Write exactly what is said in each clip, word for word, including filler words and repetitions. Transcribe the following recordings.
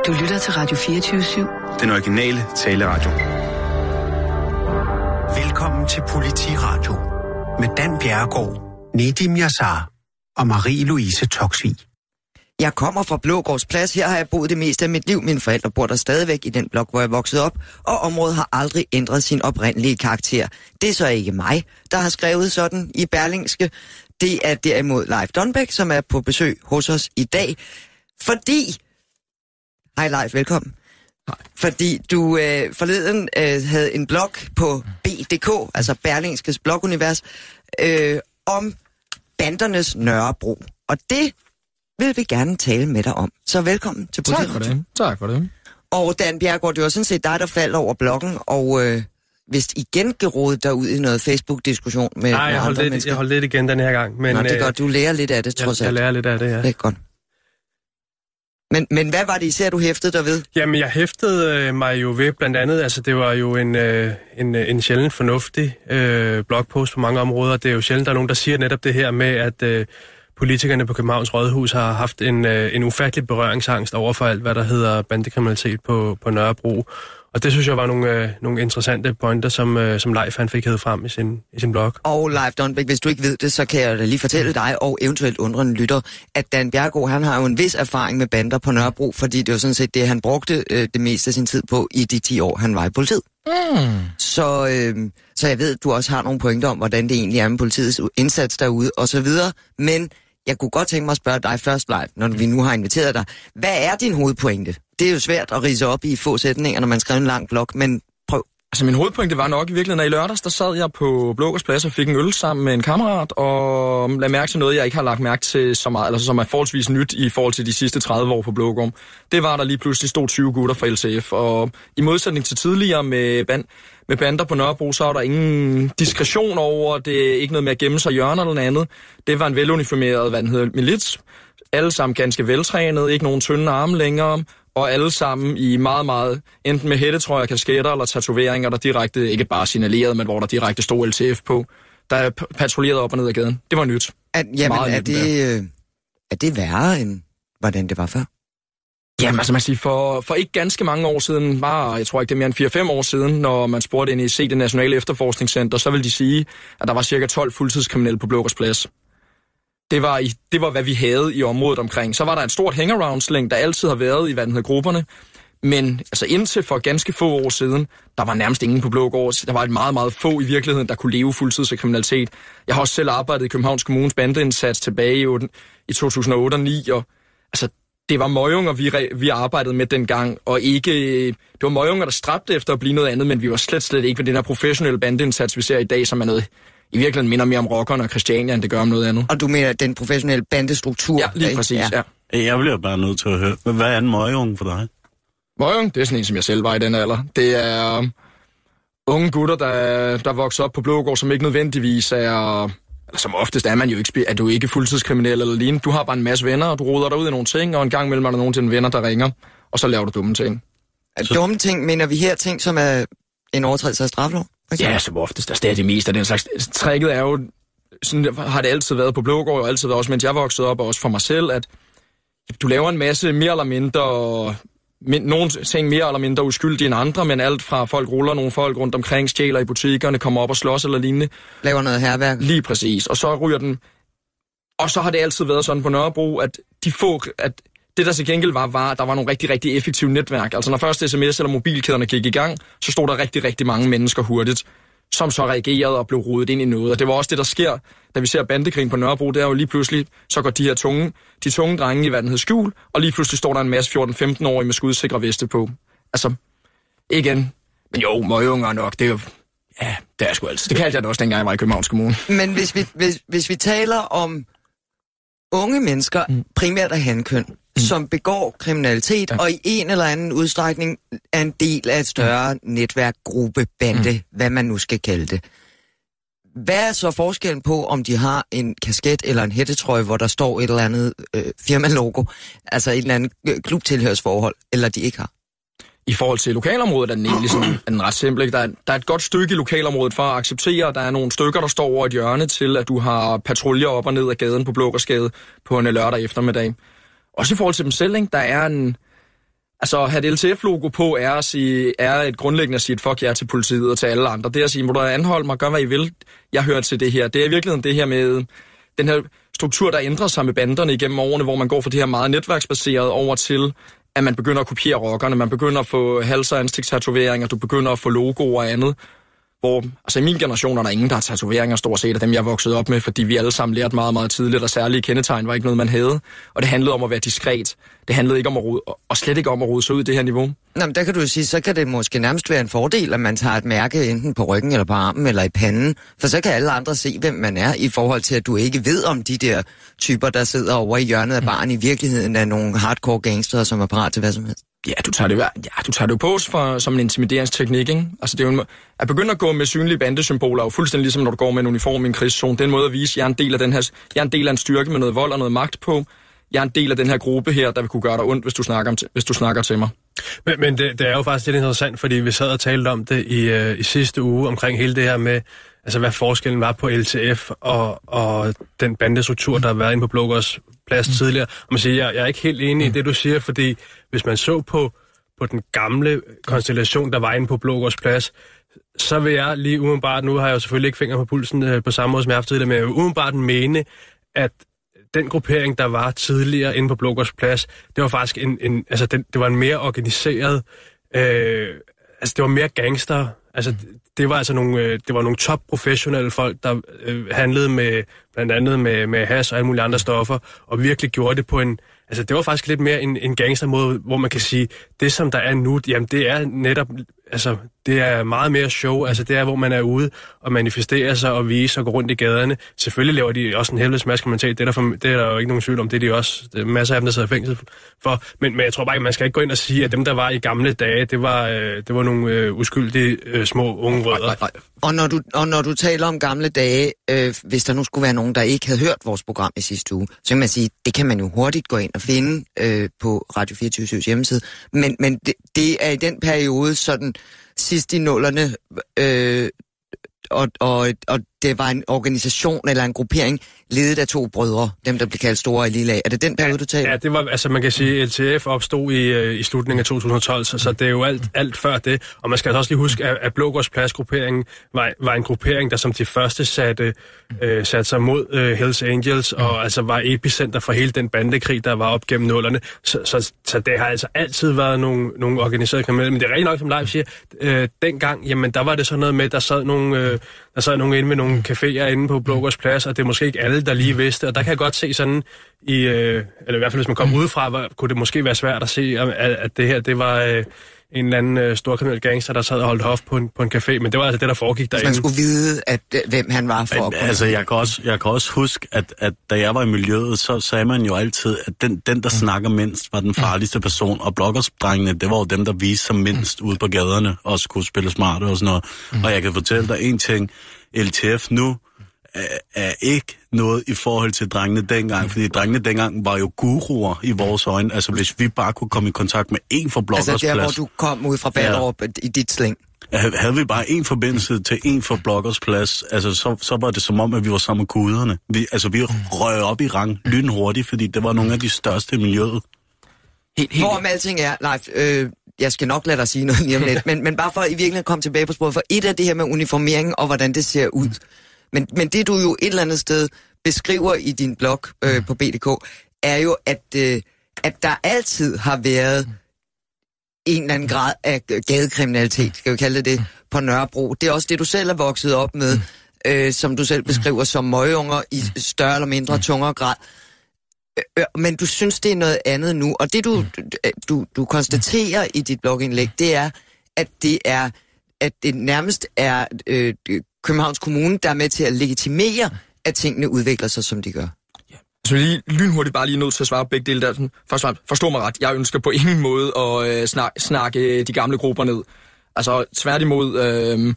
Du lytter til Radio fireogtyve syv. Den originale taleradio. Velkommen til Politiradio med Dan Bjerregaard, Nedim Yassar og Marie-Louise Toksvig. Jeg kommer fra Blågårds Plads. Her har jeg boet det meste af mit liv. Mine forældre bor der stadigvæk i den blok, hvor jeg voksede op, og området har aldrig ændret sin oprindelige karakter. Det er så ikke mig, der har skrevet sådan i Berlingske. Det er derimod Leif Donbæk, som er på besøg hos os i dag. Fordi... Hej Leif, velkommen. Hej. Fordi du øh, forleden øh, havde en blog på B punktum D K, altså Berlingskes blogunivers, øh, om bandernes Nørrebro. Og det vil vi gerne tale med dig om. Så velkommen til Politiradio. Tak for det. Tak for det. Og Dan Bjerregaard, det var sådan set dig, der faldt over bloggen, og øh, vist igen gerodet dig ud i noget Facebook-diskussion med, Nej, med jeg holdt, andre lidt, mennesker. jeg holdt lidt igen den her gang. Men, Nå, det er øh, godt, du lærer lidt af det, trods jeg, alt. jeg lærer lidt af det, ja. Det er godt. Men, men hvad var det især, du hæftede dig ved? Jamen, jeg hæftede øh, mig jo ved blandt andet, altså det var jo en, øh, en, en sjældent fornuftig øh, blogpost på mange områder. Det er jo sjældent, der er nogen, der siger netop det her med, at øh, politikerne på Københavns Rådhus har haft en, øh, en ufattelig berøringsangst over for alt, hvad der hedder bandekriminalitet på, på Nørrebro. Og det synes jeg var nogle, øh, nogle interessante pointer, som, øh, som Leif han fik hævet frem i sin, i sin blog. Og Leif Donbæk, hvis du ikke ved det, så kan jeg lige fortælle dig, og eventuelt undrende lytter, at Dan Bjerregaard, han har jo en vis erfaring med bander på Nørrebro, fordi det var sådan set det, han brugte øh, det meste af sin tid på i de ti år, han var i politiet. Mm. Så, øh, så jeg ved, at du også har nogle pointer om, hvordan det egentlig er med politiets indsats derude, og så videre. Men jeg kunne godt tænke mig at spørge dig først, Leif, når vi nu har inviteret dig. Hvad er din hovedpointe? Det er jo svært at ridse op i få sætninger, når man skriver en lang blog, men prøv. Altså min hovedpointe var nok i virkeligheden, at i lørdags, der sad jeg på Blågårds Plads og fik en øl sammen med en kammerat, og lagde mærke til noget, jeg ikke har lagt mærke til så meget, eller som er forholdsvis nyt i forhold til de sidste tredive år på Blågård. Det var, der lige pludselig stod tyve gutter fra L T F, og i modsætning til tidligere med, band, med bander på Nørrebro, så var der ingen diskretion over, det er ikke noget med at gemme sig i hjørner eller noget andet. Det var en veluniformeret, hvad den hedder, milits. Alle sammen ganske veltrænet, ikke nogen tynde arme længere, og alle sammen i meget, meget, enten med hættetrøjer, kasketter eller tatoveringer, der direkte, ikke bare signaleret, men hvor der direkte stod L T F på, der er patruljeret op og ned ad gaden. Det var nyt. At, jamen, er det, øh, er det værre, end hvordan det var før? Jamen, altså man siger, for, for ikke ganske mange år siden, bare, jeg tror ikke det er mere end fire fem år siden, når man spurgte N E C, det nationale efterforskningscenter, så ville de sige, at der var cirka tolv fuldtidskriminelle på Blågårds Plads. Det var, i, det var, hvad vi havde i området omkring. Så var der et stort hangaround-slæng, der altid har været i, hvad den hedder, grupperne. Men altså indtil for ganske få år siden, der var nærmest ingen på Blågård. Der var et meget, meget få i virkeligheden, der kunne leve fuldtids af kriminalitet. Jeg har også selv arbejdet i Københavns Kommunes bandeindsats tilbage i, i to tusind og otte og ni, og altså, det var møgunger, vi, vi arbejdede med dengang, og ikke... Det var møgunger, der stræbte efter at blive noget andet, men vi var slet, slet ikke ved den her professionelle bandeindsats, vi ser i dag, som er noget... I virkeligheden minder mere om rockerne og Christiania, end det gør om noget andet. Og du mener den professionelle bandestruktur? Ja, lige præcis, ja. ja. Jeg bliver bare nødt til at høre, hvad er en møgung for dig? Møgung, det er sådan en, som jeg selv var i den alder. Det er um, unge gutter, der, der vokser op på Blågård, som ikke nødvendigvis er... Eller som oftest er man jo ikke, er du ikke fuldtidskriminel eller lignende. Du har bare en masse venner, og du roder dig ud i nogle ting, og en gang imellem er der nogle til dine venner, der ringer, og så laver du dumme ting. Så... Dumme ting, mener vi her ting, som er en overtrædelse af straffelov? Okay. Ja, som oftest. Der er det meste af den slags. Tricket er jo, sådan har det altid været på Blågård, og altid været også, mens jeg voksede op, og også for mig selv, at du laver en masse mere eller mindre, min, nogle ting mere eller mindre uskyldige end andre, men alt fra folk ruller nogle folk rundt omkring, stjæler i butikkerne, kommer op og slås eller lignende. Laver noget hærværk. Lige præcis. Og så ryger den. Og så har det altid været sådan på Nørrebro, at de få, at det der til gengæld var, var, at der var nogle rigtig, rigtig effektive netværk. Altså når først sms eller mobilkæderne gik i gang, så stod der rigtig, rigtig mange mennesker hurtigt, som så reagerede og blev rodet ind i noget. Og det var også det, der sker, da vi ser bandekrigen på Nørrebro. Det er jo lige pludselig, så går de her tunge, de tunge drenge i, hvad den hedder, skjul, og lige pludselig står der en masse fjorten femten-årige med skudsikre veste på. Altså, igen. Men jo, møgunger nok, det er jo... Ja, det er sgu altid. Det kaldte jeg det også, dengang jeg var i Københavns Kommune. Men hvis vi, hvis, hvis vi taler om unge mennesker, mm. primært af hankøn, mm. som begår kriminalitet, ja. og i en eller anden udstrækning er en del af et større mm. netværk, gruppe, bande, mm. hvad man nu skal kalde det. Hvad er så forskellen på, om de har en kasket eller en hættetrøje, hvor der står et eller andet øh, firmalogo, altså et eller andet øh, klubtilhørsforhold, eller de ikke har? I forhold til lokalområdet er den egentlig sådan, er den ret simpel. Der er, der er et godt stykke i lokalområdet for at acceptere, der er nogle stykker, der står over et hjørne til, at du har patruljer op og ned ad gaden på Blågårdsgade på en lørdag eftermiddag. Også i forhold til dem selv, ikke? Der er en... Altså, at have et L T F-logo på er, at sige, er et grundlæggende at sige et fuck jer til politiet og til alle andre. Det er at sige, må du anholde mig, gør hvad I vil. Jeg hører til det her. Det er i virkeligheden det her med den her struktur, der ændrer sig med banderne igennem årene, hvor man går fra det her meget netværksbaseret over til, at man begynder at kopiere rockerne, man begynder at få hals- og ansigtstatoveringer, du begynder at få logoer og andet. Hvor, altså i min generation er der ingen, der har tatoveringer stort set af dem, jeg voksede op med, fordi vi alle sammen lærte meget, meget tidligt, og særlige kendetegn var ikke noget, man havde. Og det handlede om at være diskret. Det handlede ikke om at rode, og slet ikke om at rode sig ud i det her niveau. Nå, men der kan du jo sige, så kan det måske nærmest være en fordel, at man tager et mærke enten på ryggen, eller på armen, eller i panden. For så kan alle andre se, hvem man er, i forhold til, at du ikke ved om de der typer, der sidder over i hjørnet af baren, i virkeligheden er nogle hardcore gangster, som er parat til hvad som helst. Ja, du tager det, ja, du tager det jo på for, som en intimideringsteknik, ikke? Altså, det er jo en, at begynde at gå med synlige bandesymboler, er jo fuldstændig ligesom, når du går med en uniform i en krigszone. Det er en måde at vise, at jeg er en del af den her, jeg er en del af en styrke med noget vold og noget magt på. Jeg er en del af den her gruppe her, der vil kunne gøre dig ondt, hvis du snakker, om, hvis du snakker til mig. Men, men det, det er jo faktisk lidt interessant, fordi vi sad og talte om det i, øh, i sidste uge, omkring hele det her med, altså hvad forskellen var på L T F og, og den bandestruktur, der har været inde på Blågårds Plads mm. tidligere. Og man siger, jeg, jeg er ikke helt enig i det, du siger, fordi hvis man så på, på den gamle konstellation, der var inde på Blågårds Plads, så vil jeg lige umiddelbart, nu har jeg jo selvfølgelig ikke fingre på pulsen øh, på samme måde, som jeg har haft tidligere, men jeg vil umiddelbart mene, at den gruppering, der var tidligere inde på Blågårds Plads, det var faktisk en, en altså den, det var en mere organiseret, øh, altså det var mere gangster, altså det var altså nogle, øh, det var nogle top professionelle folk, der øh, handlede med, blandt andet med, med hash og alle mulige andre stoffer, og virkelig gjorde det på en, altså det var faktisk lidt mere en, en gangstermåde, hvor man kan sige, det som der er nu, jamen det er netop, altså det er meget mere show, altså det er, hvor man er ude og manifesterer sig og viser og går rundt i gaderne. Selvfølgelig laver de også en helvedes masse kriminalitet, det er der, for, det er der jo ikke nogen tvivl om, det er de også, det er masser af dem, der sidder i fængsel for, men, men jeg tror bare ikke, man skal ikke gå ind og sige, at dem, der var i gamle dage, det var, øh, det var nogle øh, uskyldige øh, små unge rødder. Og når du, og når du taler om gamle dage, øh, hvis der nu skulle være nogen, der ikke havde hørt vores program i sidste uge, så kan man sige, det kan man jo hurtigt gå ind og finde øh, på Radio fireogtyve syv's hjemmeside. Men, men det, det er i den periode sådan sidst i nullerne, øh, og, og, og det var en organisation eller en gruppering ledet af to brødre, dem der blev kaldt Store og Lille. Er det den periode, du taler? Ja, det var, altså man kan sige, at L T F opstod i, i slutningen af to tusind og tolv, så, så det er jo alt, alt før det. Og man skal altså også lige huske, at, at Blågårds Plads-grupperingen var, var en gruppering, der som de første satte, øh, satte sig mod øh, Hells Angels, og mm. altså var epicenter for hele den bandekrig, der var op gennem nullerne. Så, så, så det har altså altid været nogle, nogle organiserede kriminelle. Men det er rigtig nok, som Leif siger, øh, dengang, jamen der var det sådan noget med, der sad nogle, øh, der sad nogle inde med nogle caféer inde på Blågårds Plads, og det er måske ikke alle, der lige vidste. Og der kan jeg godt se sådan, i, øh, eller i hvert fald hvis man kom udefra, var, kunne det måske være svært at se, at, at det her, det var øh, en eller anden øh, storkriminel gangster, der sad og holdt hof på en, på en café. Men det var altså det, der foregik derinde. Man skulle vide, at, hvem han var for. Men, altså, jeg kan, også, jeg kan også huske, at, at da jeg var i miljøet, så sagde man jo altid, at den, den der mm. snakker mindst, var den farligste person. Og bloggersdrengene, det var jo dem, der viste sig mindst mm. ude på gaderne, og skulle spille smarte og sådan noget. Mm. Og jeg kan fortælle dig en ting. L T F nu er ikke noget i forhold til drengene dengang, fordi drengene dengang var jo guruer i vores øjne. Altså, hvis vi bare kunne komme i kontakt med en fra Blågårds Plads. Altså, der hvor du kom ud fra Ballerup ja. i dit slæng. Havde vi bare en forbindelse til en fra Blågårds Plads, altså, så, så var det som om, at vi var sammen med guderne. Vi, altså, vi røg op i rang lynhurtigt, fordi det var nogle af de største i miljøet. Helt, helt. Hvorom alting er, Leif, øh, jeg skal nok lade dig sige noget lige om lidt, men, men bare for i virkeligheden at komme tilbage på sporet, for et af det her med uniformeringen og hvordan det ser ud. Men, men det, du jo et eller andet sted beskriver i din blog øh, på B D K, er jo, at, øh, at der altid har været en eller anden grad af gadekriminalitet, skal vi kalde det det, på Nørrebro. Det er også det, du selv er vokset op med, øh, som du selv beskriver som møgeunger i større eller mindre tungere grad. Øh, men du synes, det er noget andet nu. Og det, du, du, du konstaterer i dit blogindlæg, det er, at det er at det nærmest er øh, Københavns Kommune, der er med til at legitimere, at tingene udvikler sig, som de gør. Ja. Så lige lynhurtigt bare lige nødt til at svare på begge dele der. Først forstå mig ret. Jeg ønsker på ingen måde at øh, snak, snakke de gamle grupper ned. Altså tværtimod, øh,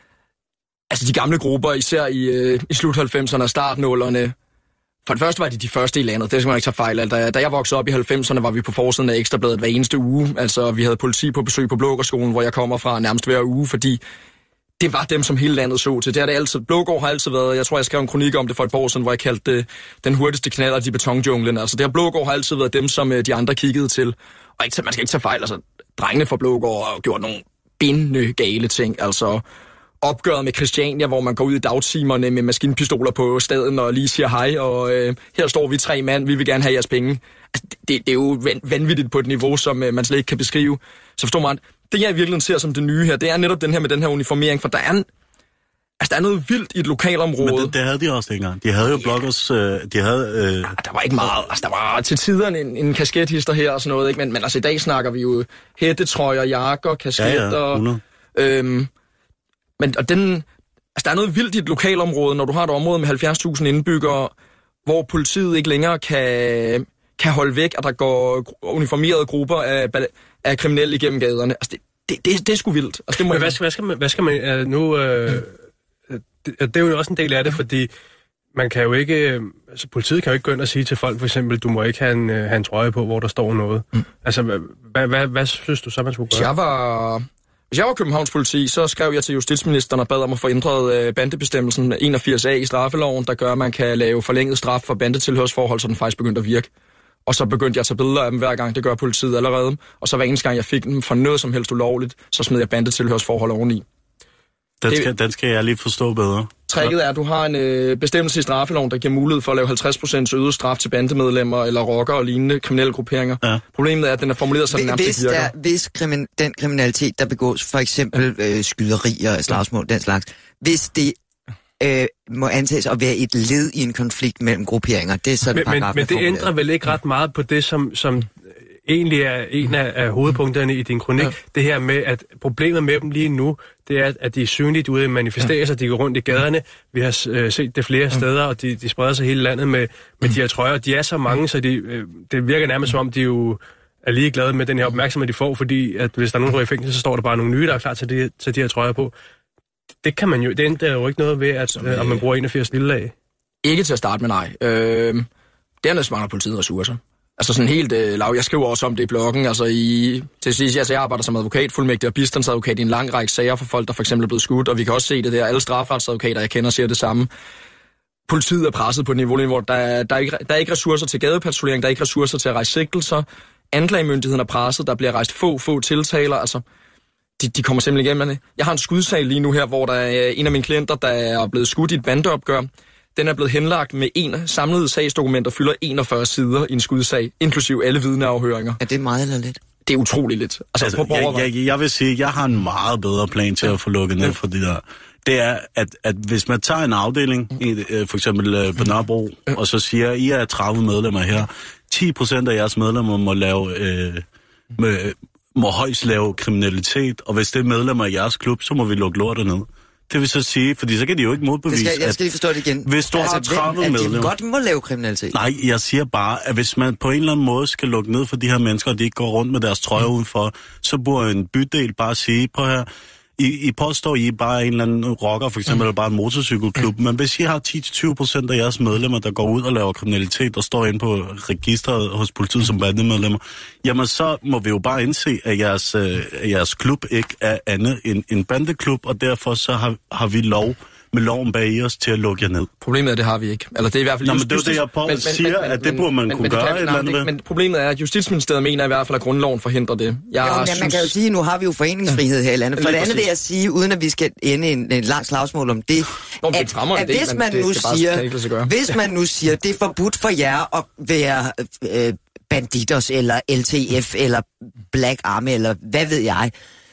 altså de gamle grupper, især i, øh, i slut halvfemserne og start nullerne. For det første var de de første i landet, det skal man ikke tage fejl af. Da, da jeg voksede op i halvfemserne, var vi på forsiden af Ekstrabladet hver eneste uge. Altså, vi havde politi på besøg på Blågårdsskolen, hvor jeg kommer fra nærmest hver uge, fordi det var dem, som hele landet så til. Det har det altid. Blågård har altid været, jeg tror, jeg skrev en kronik om det for et par år siden, hvor jeg kaldte det den hurtigste knaller i betonjunglen. Altså, det her Blågård har altid været dem, som de andre kiggede til. Og ikke, man skal ikke tage fejl, altså, drengene fra Blågård har gjort nogle bindende gale ting, altså opgøret med Christiania, hvor man går ud i dagtimerne med maskinpistoler på staden og lige siger hej, og øh, her står vi tre mand, vi vil gerne have jeres penge. Altså, det, det er jo vanvittigt på et niveau, som øh, man slet ikke kan beskrive. Så forstår man, det jeg i virkeligheden ser som det nye her, det er netop den her med den her uniformering, for der er en, altså, der er noget vildt i et lokalområde. Men det, det havde de også dengang. De havde jo bloggers, øh, de havde... Øh... Ja, der var ikke meget. Altså, der var til tider en, en kaskethister her og sådan noget, ikke? Men, men altså, i dag snakker vi jo hættetrøjer, jakker, kasketter. Ja, ja, øhm, men og den, altså, der er noget vildt i et lokalområde, når du har et område med halvfjerds tusind indbyggere, hvor politiet ikke længere kan, kan holde væk, at der går uniformerede grupper af, af kriminelle igennem gaderne. Altså, det, det, det, det er sgu vildt. Altså, det må men hvad skal, hvad skal man... Hvad skal man uh, nu... Uh... Det, det er jo også en del af det, fordi man kan jo ikke, altså politiet kan jo ikke gå ind og sige til folk, for eksempel, du må ikke have en, have en trøje på, hvor der står noget. Mm. Altså, hvad, hvad, hvad synes du så, man skulle gøre? Hvis jeg var, hvis jeg var Københavns politi, så skrev jeg til justitsministeren og bad om at få ændret bandebestemmelsen enogfirs A i straffeloven, der gør, at man kan lave forlænget straf for bandetilhørsforhold, så den faktisk begyndte at virke. Og så begyndte jeg at tage billeder af dem hver gang, det gør politiet allerede. Og så hver eneste gang, jeg fik dem for noget som helst ulovligt, så smed jeg bandetilhørsforhold oveni. Den skal, den skal jeg lige forstå bedre. Tricket er, at du har en øh, bestemmelse i straffeloven, der giver mulighed for at lave halvtreds procent øget straf til bandemedlemmer eller rockere og lignende kriminelle grupperinger. Ja. Problemet er, at den er formuleret, så den nærmest ikke virker. Der, hvis krimin, den kriminalitet, der begås, for eksempel øh, skyderier, slagsmål, den slags, hvis det øh, må antages at være et led i en konflikt mellem grupperinger, det er så men, men, men det ændrer vel ikke ret meget på det, som... som egentlig er en af, af hovedpunkterne i din kronik, ja. Det her med, at problemet med dem lige nu, det er, at de er synligt ude i manifesterer sig, ja. De går rundt i gaderne. Vi har øh, set det flere ja. Steder, og de, de spreder sig hele landet med, med de her trøjer. De er så mange, så de, øh, det virker nærmest som om, de jo er ligeglade med den her opmærksomhed, de får, fordi at hvis der er nogen, der er i fængsel, så står der bare nogle nye, der er klar til de, til de her trøjer på. Det kan man jo, det ændrer jo ikke noget ved, at, øh, om man bruger enogfirs lille af. Ikke til at starte med, nej. Øh, dernæst mangler politiet ressourcer. Altså sådan helt øh, lav. Jeg skriver også om det i bloggen. Altså i, til sidst, altså jeg arbejder som advokat, fuldmægtig og bistandsadvokat i en lang række sager for folk, der for eksempel er blevet skudt. Og vi kan også se det der. Alle strafretsadvokater, jeg kender, siger det samme. Politiet er presset på et niveau, hvor der er, der, er ikke, der er ikke ressourcer til gadepatruljering, der er ikke ressourcer til at rejse sigtelser. Anklagemyndigheden er presset, der bliver rejst få, få tiltaler. Altså, de, de kommer simpelthen igennem det. Jeg har en skudsag lige nu her, hvor der er en af mine klienter, der er blevet skudt i et bandeopgør. Den er blevet henlagt med en samlet sagsdokument, der fylder enogfyrre sider i en skudsag, inklusive alle vidneafhøringer. Er det meget eller lidt? Det er utroligt lidt. Altså, altså, jeg, jeg, jeg vil sige, at jeg har en meget bedre plan til ja. At få lukket ned ja. For det der. Det er, at, at hvis man tager en afdeling, i, for eksempel på Nørrebro, ja. Og så siger, at I er tredive medlemmer her, ti procent af jeres medlemmer må lave... Øh, med, må højst lave kriminalitet, og hvis det er medlemmer af jeres klub, så må vi lukke lortet ned. Det vil så sige, fordi så kan de jo ikke modbevise, det skal, jeg skal lige forstå det igen. Hvis du altså, har tredive hvem, medlemmer... At de godt må lave kriminalitet? Nej, jeg siger bare, at hvis man på en eller anden måde skal lukke ned for de her mennesker, og de ikke går rundt med deres trøjer mm. udenfor, så burde en bydel bare sige, prøv her, I, I påstår, I er bare en eller anden rocker, for eksempel, mm. eller bare en motorcykelklub, mm. men hvis I har ti til tyve procent af jeres medlemmer, der går ud og laver kriminalitet, og står inde på registret hos politiet som bandemedlemmer, jamen så må vi jo bare indse, at jeres, øh, jeres klub ikke er andet end en bandeklub, og derfor så har, har vi lov med loven bag os til at lukke jer ned. Problemet er, det har vi ikke. Eller det er i hvert fald... Nå, men det er jo det, jeg på, men, siger, men, at det burde man men, kunne men, gøre et eller andet ved. Men problemet er, at Justitsministeriet mener i hvert fald, at grundloven forhindrer det. Jeg jo, synes... Man kan jo sige, at nu har vi jo foreningsfrihed her i landet. For det andet vil jeg sige, uden at vi skal ende en, en lang slagsmål om det, Nå, at, det at, at det, hvis man det, nu det siger, hvis man nu siger, det er forbudt for jer at være øh, banditos, eller L T F, eller Black Army, eller hvad ved jeg.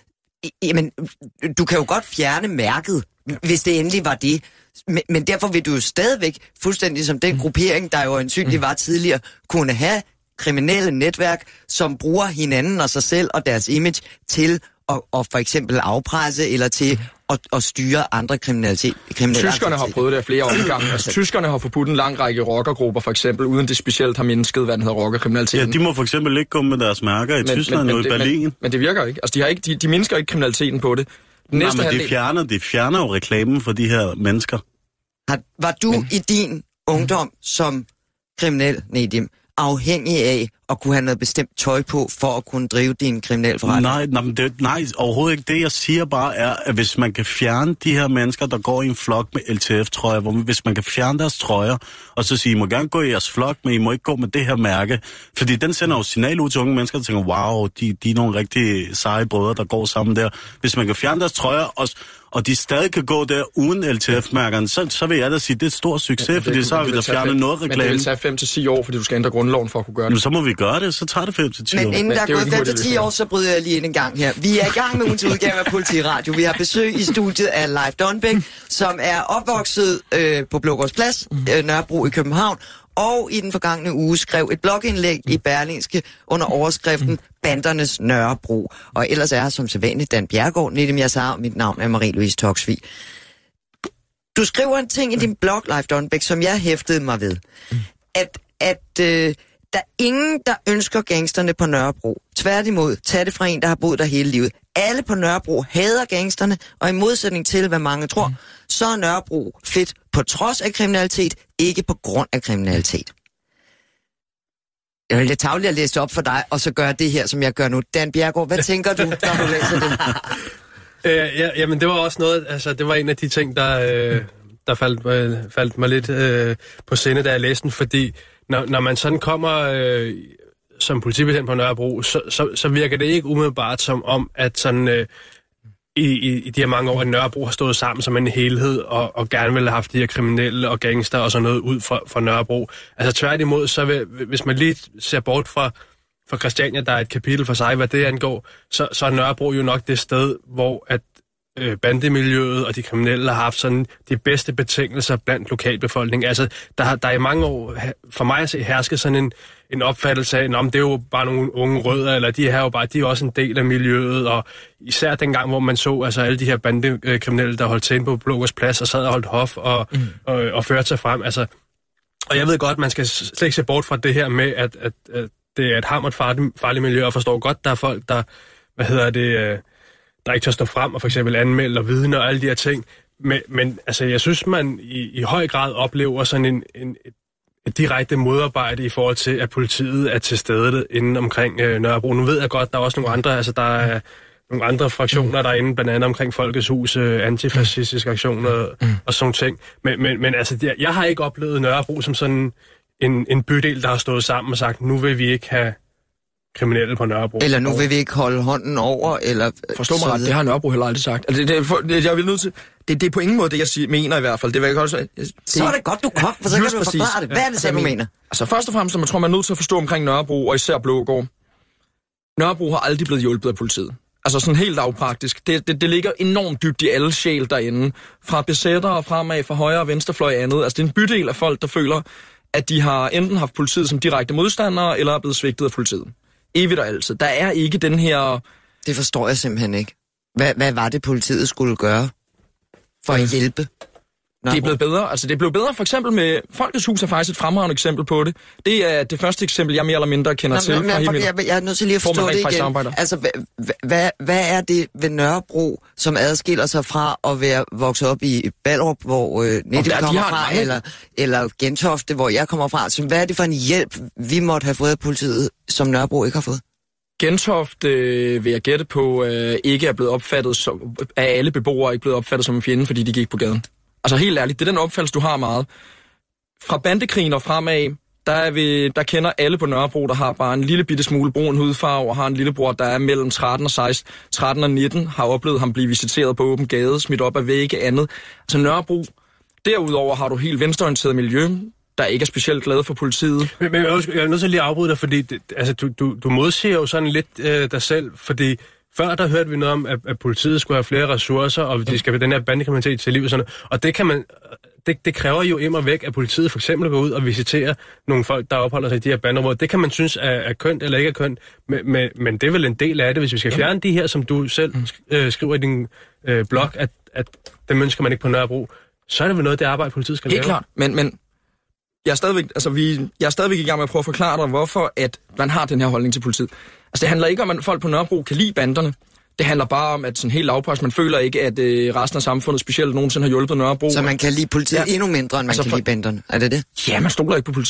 Jamen, du kan jo godt fjerne mærket, hvis det endelig var det. Men, men derfor vil du jo stadigvæk, fuldstændig som den gruppering, der jo ansynligt var tidligere, kunne have kriminelle netværk, som bruger hinanden og sig selv og deres image til at, at for eksempel afpresse eller til at, at styre andre kriminalitet. Tyskerne aktivitet. Har prøvet det af flere omgange. Altså, tyskerne har forbudt en lang række rockergrupper, for eksempel, uden det specielt har mindsket, hvad den hedder rockerkriminaliteten. Ja, de må for eksempel ikke gå med deres mærker i men, Tyskland og i Berlin. Men, men det virker ikke. Altså, de, har ikke de, de mindsker ikke kriminaliteten på det. Nej, men de fjerner, de fjerner jo reklamen for de her mennesker. Har, var du men. i din ungdom som kriminel, Nedim, afhængig af at kunne have noget bestemt tøj på, for at kunne drive din kriminelle forretning? Nej, nej, det, nej, overhovedet ikke. Det, jeg siger bare, er, at hvis man kan fjerne de her mennesker, der går i en flok med L T F-trøjer, hvor hvis man kan fjerne deres trøjer, og så sige, I må gerne gå i jeres flok, men I må ikke gå med det her mærke. Fordi den sender jo signal ud til unge mennesker, der tænker, wow, de, de er nogle rigtig seje brødre, der går sammen der. Hvis man kan fjerne deres trøjer, og, og de stadig kan gå der uden L T F-mærkerne, så, så vil jeg da sige, det er et stort succes, ja, fordi så har vi da fjernet noget reklame. Men det vil tage fem til ti år, fordi du skal ændre grundloven for at kunne gøre det. Men så må vi gøre det, så tager det fem til ti år. Men inden der er gået fem til ti år, så bryder jeg lige ind en gang her. Vi er i gang med ugens udgave af Politiradio. Vi har besøg i studiet af Leif Donbæk, som er opvokset øh, på Blågårds Plads, øh, Nørrebro i København, og i den forgangne uge skrev et blogindlæg i Berlingske under overskriften Bandernes Nørrebro. Og ellers er her som sædvanligt Dan Bjerregaard, Nedim Yassar, og mit navn er Marie-Louise Toksvig. Du skriver en ting i din blog, Leif Donbæk, som jeg hæftede mig ved. At, at øh, der er ingen, der ønsker gangsterne på Nørrebro. Tværtimod, tag det fra en, der har boet der hele livet. Alle på Nørrebro hader gangsterne, og i modsætning til, hvad mange tror, mm. så er Nørrebro fedt på trods af kriminalitet, ikke på grund af kriminalitet. Jeg vil lidt tavligt at læse op for dig, og så gøre det her, som jeg gør nu. Dan Bjerregaard, hvad tænker du, når du læser det? Øh, ja, jamen, det var også noget, altså, det var en af de ting, der, øh, der faldt, øh, faldt mig lidt øh, på sinde, da jeg læste den, fordi når, når man sådan kommer øh, som politibetjent på Nørrebro, så, så, så virker det ikke umiddelbart som om, at sådan øh, i, i, i de her mange år, at Nørrebro har stået sammen som en helhed, og, og gerne ville have haft de her kriminelle og gangster og sådan noget ud fra, fra Nørrebro. Altså tværtimod, så vil, hvis man lige ser bort fra for Christiania, der er et kapitel for sig, hvad det angår, så, så er Nørrebro jo nok det sted, hvor at øh, bandemiljøet og de kriminelle har haft sådan de bedste betingelser blandt lokalbefolkningen. Altså, der har der i mange år, for mig at se, hersket sådan en, en opfattelse af, om det er jo bare nogle unge rødder, eller de her jo bare, de er også en del af miljøet, og især dengang, hvor man så altså alle de her bandekriminelle, der holdt til på Blågårds Plads, og sad og holdt hof og, mm. og, og, og førte sig frem. Altså, og jeg ved godt, man skal slet ikke se bort fra det her med, at, at, at det er et hammert farligt, farligt miljø, og forstår godt, der er folk, der, hvad hedder det, der ikke tør stå frem og for eksempel anmelde og vidne og alle de her ting. Men, men altså, jeg synes, man i, i høj grad oplever sådan en, en, et, et direkte modarbejde i forhold til, at politiet er til stede inden omkring øh, Nørrebro. Nu ved jeg godt, der er også nogle andre, altså der er nogle andre fraktioner derinde, blandt andet omkring Folkets Hus, øh, antifascistiske aktioner mm. og sådan ting. Men, men, men altså, jeg, jeg har ikke oplevet Nørrebro som sådan en, en bydel, der har stået sammen og sagt, nu vil vi ikke have kriminelle på Nørrebro. Eller nu vil vi ikke holde hånden over, eller... Forstå mig ret, det har Nørrebro heller aldrig sagt. Altså, det, det, det, jeg vil nødt til... Det, det er på ingen måde det, jeg siger, mener i hvert fald. Det vil jeg også, det, så er det godt, du kom, for så kan du forklare det. Hvad er det, så, du mener? Altså, først og fremmest, så man tror, man er nødt til at forstå omkring Nørrebro, og især Blågård. Nørrebro har aldrig blevet hjulpet af politiet. Altså sådan helt lavpraktisk. Det, det, det ligger enormt dybt i alle sjæl derinde. Fra besættere og fremad, fra højre og venstrefløj og andet. Altså, det er en bydel af folk, der føler, at de har enten haft politiet som direkte modstandere, eller er blevet svigtet af politiet. Evigt og altid. Der er ikke den her... Det forstår jeg simpelthen ikke. Hvad, hvad var det, politiet skulle gøre for at hjælpe? Nå, det er blevet bedre. Altså, det er blevet bedre for eksempel med... Folkets Hus er faktisk et fremragende eksempel på det. Det er det første eksempel, jeg mere eller mindre kender Nå, til. Men, fra jeg, jeg, jeg er nødt til lige at forstå det igen. Altså, hvad, hvad, hvad er det ved Nørrebro, som adskiller sig fra at være vokset op i Ballerup, hvor øh, Nedim kommer fra, mange... eller, eller Gentofte, hvor jeg kommer fra? Så hvad er det for en hjælp, vi måtte have fået af politiet, som Nørrebro ikke har fået? Gentofte, øh, vil jeg gætte på, øh, ikke er blevet opfattet som... af alle beboere ikke blevet opfattet som en fjende, fordi de gik på gaden. Altså helt ærligt, det er den opfattelse, du har meget. Fra bandekrigen og fremad, der, er vi, der kender alle på Nørrebro, der har bare en lille bitte smule brun hudfarve, og har en lillebror, der er mellem tretten og seksten, tretten og nitten, har oplevet ham blive visiteret på åben gade, smidt op af vægge andet. Altså Nørrebro, derudover har du helt venstreorienteret miljø, der ikke er specielt glade for politiet. Men, men jeg er nødt til lige at afbryde dig, fordi det, altså, du, du, du modsiger jo sådan lidt øh, dig selv, fordi... Før der hørte vi noget om, at, at politiet skulle have flere ressourcer, og de skal have den her bandekriminalitet til liv og sådan noget. Og det kan man, det, det kræver jo immer væk, at politiet for eksempel går ud og visiterer nogle folk, der opholder sig i de her bandområder. Det kan man synes er, er kønt eller ikke er kønt, men, men, men det er vel en del af det, hvis vi skal fjerne de her, som du selv øh, skriver i din øh, blog, at, at dem ønsker man ikke på Nørrebro. Så er det vel noget, det arbejde, politiet skal Helt lave. Helt klart, men... men... Jeg er, stadigvæk, altså vi, jeg er stadigvæk i gang med at prøve at forklare dig, hvorfor at man har den her holdning til politiet. Altså det handler ikke om, at folk på Nørrebro kan lide banderne. Det handler bare om, at sådan helt lavpres, man føler ikke, at øh, resten af samfundet specielt nogensinde har hjulpet Nørrebro. Så man kan lide politiet ja. endnu mindre, end man altså, kan for... lide banderne. Er det det? Ja, man stoler ikke på politiet.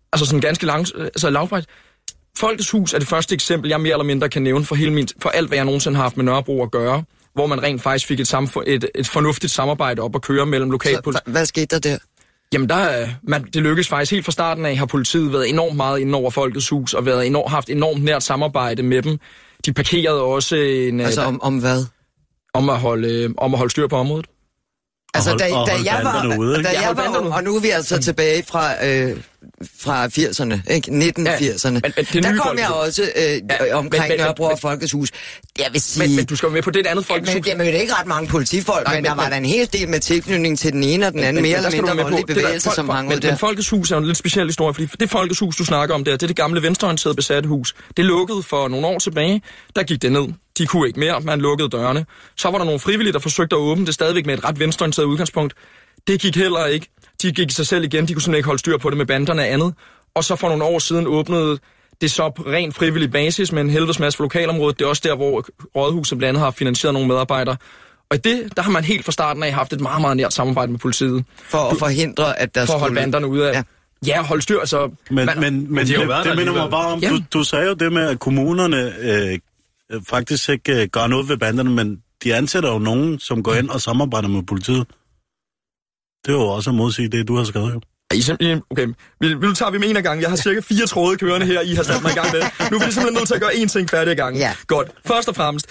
altså sådan ganske langt, altså lavprægt. Folkets Hus er det første eksempel, jeg mere eller mindre kan nævne for, hele min, for alt, hvad jeg nogensinde har haft med Nørrebro at gøre, hvor man rent faktisk fik et, samf- et, et fornuftigt samarbejde op at køre mellem lokalpolitik. Hvad skete der der? Jamen, der, man, det lykkedes faktisk helt fra starten af, har politiet været enormt meget inde over Folkets Hus, og været enormt, haft enormt nært samarbejde med dem. De parkerede også en... Altså om, om hvad? Om at, holde, om at holde styr på området. Altså, hold, da, da jeg var, ude, da jeg var, og nu er vi altså tilbage fra, øh, fra firserne, ikke? nitten firserne. Ja, men, men der kom jeg også øh, ja, omkring men, Nørrebro og Folkets Hus. Jeg vil sige... Men, men du skal jo med på det andet Folkets Hus. Jeg mødte ikke ret mange politifolk, nej, men, men der var men, der en hel del med tilknytning til den ene og den anden, men, mere eller mindre voldelige bevægelser, som hang ud der. Men Folkets Hus er jo en lidt speciel historie, fordi det Folkets Hus, du snakker om der, det er det gamle venstreorienterede besatte hus. Det lukkede for nogle år tilbage, der gik det ned. De kunne ikke mere, man lukkede dørene. Så var der nogle frivillige, der forsøgte at åbne det stadigvæk med et ret venstreorienteret udgangspunkt. Det gik heller ikke. De gik i sig selv igen, de kunne simpelthen ikke holde styr på det med banderne og andet. Og så for nogle år siden åbnede det så på ren frivillig basis med en helvedes masse for lokalområdet. Det er også der, hvor Rådhuset blandt andet har finansieret nogle medarbejdere. Og i det, der har man helt fra starten af haft et meget, meget nært samarbejde med politiet. For at forhindre, at der For at holde skulle... banderne ude af... Ja. Ja, hold styr, altså... Men, man, men, men de det, det minder mig bare om, ja. du, du sagde jo det med, at kommunerne øh, faktisk ikke øh, gør noget ved banderne, men de ansætter jo nogen, som går ind og samarbejder med politiet. Det er jo også at modsige det, du har skrevet jo. I simpelthen, okay, vi, vi tager vi med en af gangen. Jeg har cirka fire tråde kørende her, I har sat mig i gang med. Nu er vi simpelthen nødt til at gøre én ting færdig i gang. Ja. Godt. Først og fremmest,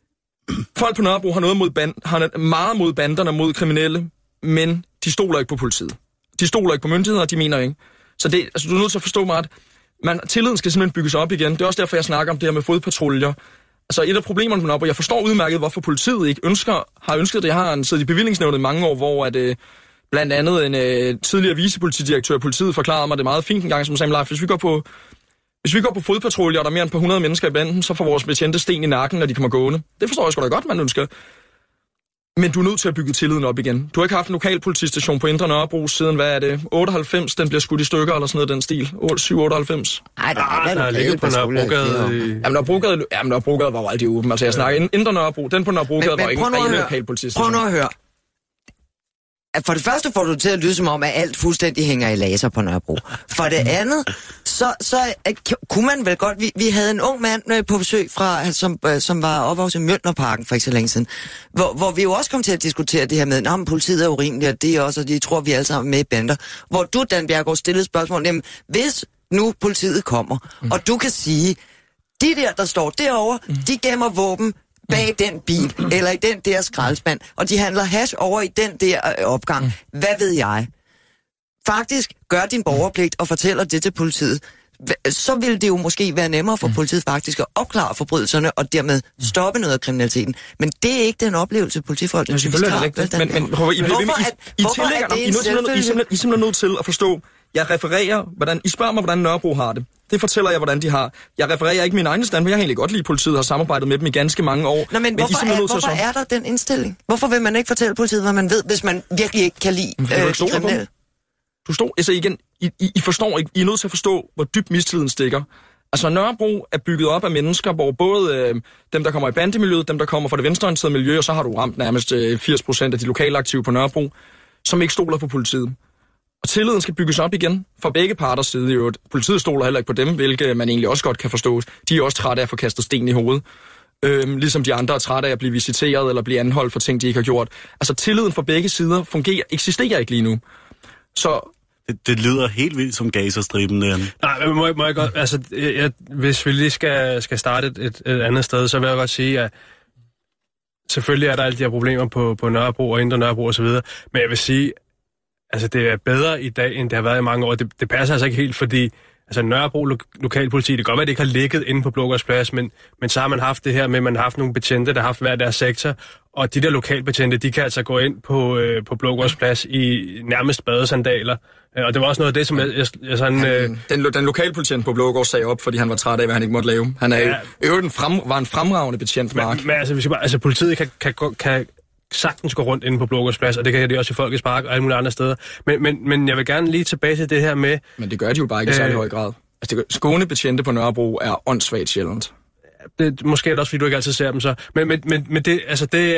folk på Nørrebro har noget mod band, har meget mod banderne, mod kriminelle, men de stoler ikke på politiet. De stoler ikke på myndigheder, de mener ikke. Så det, altså, du er nødt til at forstå mig, at man, tilliden skal simpelthen bygges op igen. Det er også derfor, jeg snakker om det her med fodpatruljer. Altså et af problemerne på Nørrebro, jeg forstår udmærket, hvorfor politiet ikke ønsker, har ønsket det. Jeg har siddet i bevillingsnævnet i mange år, hvor at, øh, blandt andet en øh, tidligere vicepolitidirektør af politiet forklarede mig det meget fint en gang, som sagde, hvis vi går på hvis vi går på fodpatruljer, og der er mere end et par hundrede mennesker i banden, så får vores betjente sten i nakken, når de kommer gående. Det forstår jeg sgu da godt, man ønsker. Men du er nødt til at bygge tilliden op igen. Du har ikke haft en lokal politistation på Indre Nørrebro siden, hvad er det, otteoghalvfems, den bliver skudt i stykker eller sådan noget den stil. syv otteoghalvfems. Nej, der er der ligger på Nørrebrogade. Jamen Nørrebrogade, jamen Nørrebrogade var jo aldrig åben. Altså jeg snakker Indre Nørrebro, den på Nørrebrogade var ikke en lokal politistation. Prøv nu at høre. For det første får du til at lyde som om, at alt fuldstændig hænger i laser på Nørrebro. For det andet, så, så kunne man vel godt... Vi, vi havde en ung mand på besøg, fra, som, som var opvokset i Mjølnerparken for ikke så længe siden, hvor, hvor vi jo også kom til at diskutere det her med, at politiet er urimeligt, og det er også, og de tror, vi alle sammen er med i bander. Hvor du, Dan Bjerregaard, stillede spørgsmål, jamen, hvis nu politiet kommer, mm. og du kan sige, de der, der står derovre, mm. de gemmer våben bag den bil, eller i den der skraldespand, og de handler hash over i den der øh, opgang. Mm. Hvad ved jeg? Faktisk gør din borgerpligt og fortæller det til politiet. Så vil det jo måske være nemmere for politiet faktisk at opklare forbrydelserne og dermed stoppe noget af kriminaliteten. Men det er ikke den oplevelse, politifolk... Ja, selvfølgelig er det ikke. Men, men, men hvorfor, I, hvorfor, I, I, hvorfor er det en selvfølgelig? I er simpelthen nødt til at forstå, jeg refererer, hvordan, I spørger mig, hvordan Nørrebro har det. Det fortæller jeg, hvordan de har. Jeg refererer ikke min egen stand, men jeg har egentlig godt lide, at politiet har samarbejdet med dem i ganske mange år. Nå, men, men hvorfor, er, hvorfor er der den indstilling? Hvorfor vil man ikke fortælle politiet, hvad man ved, hvis man virkelig ikke kan lide øh, kriminelle? Du står, altså igen, I, I, I forstår ikke, I er nødt til at forstå, hvor dybt mistilliden stikker. Altså Nørrebro er bygget op af mennesker, hvor både øh, dem, der kommer i bandemiljøet, dem, der kommer fra det venstreorienterede miljø, og så har du ramt nærmest øh, firs procent af de lokale aktive på Nørrebro, som ikke stoler på politiet. Og tilliden skal bygges op igen fra begge parters side i øvrigt. Politiet stoler heller ikke på dem, hvilket man egentlig også godt kan forstå. De er også trætte af at få kastet sten i hovedet. Øhm, ligesom de andre er trætte af at blive visiteret eller blive anholdt for ting, de ikke har gjort. Altså tilliden fra begge sider fungerer, eksisterer ikke lige nu. Så... Det, det lyder helt vildt som Gaza-striben der. Nej, men må jeg, må jeg godt... Altså, jeg, hvis vi lige skal, skal starte et, et, et andet sted, så vil jeg godt sige, at selvfølgelig er der alle de her problemer på, på Nørrebro og Indre Nørrebro osv., men jeg vil sige, altså det er bedre i dag, end det har været i mange år. Det, det passer altså ikke helt, fordi altså Nørrebro lo- lokalpoliti, det kan godt være, at det ikke har ligget inde på Blågårds Plads, men, men så har man haft det her med, at man har haft nogle betjente, der har haft hver deres sektor, og de der lokalbetjente, de kan altså gå ind på, øh, på Blågårds Plads i nærmest badesandaler. Og det var også noget af det, som jeg, jeg, jeg sådan... Han, øh... den, den lokalbetjent på Blågård sagde op, fordi han var træt af, hvad han ikke måtte lave. Han er ja. jo en frem, var en fremragende betjent, Mark. Men, men altså, vi skal bare, altså, politiet kan, kan, kan sagtens gå rundt inde på Blågårds Plads, og det kan de også i Folkets Park og alle mulige andre steder. Men, men, men jeg vil gerne lige tilbage til det her med... Men det gør de jo bare ikke i særlig øh, høj grad. Altså, det, skånebetjente på Nørrebro er åndssvagt sjældent. Det, måske er det også, fordi du ikke altid ser dem så. Men, men, men, men det, altså, det er...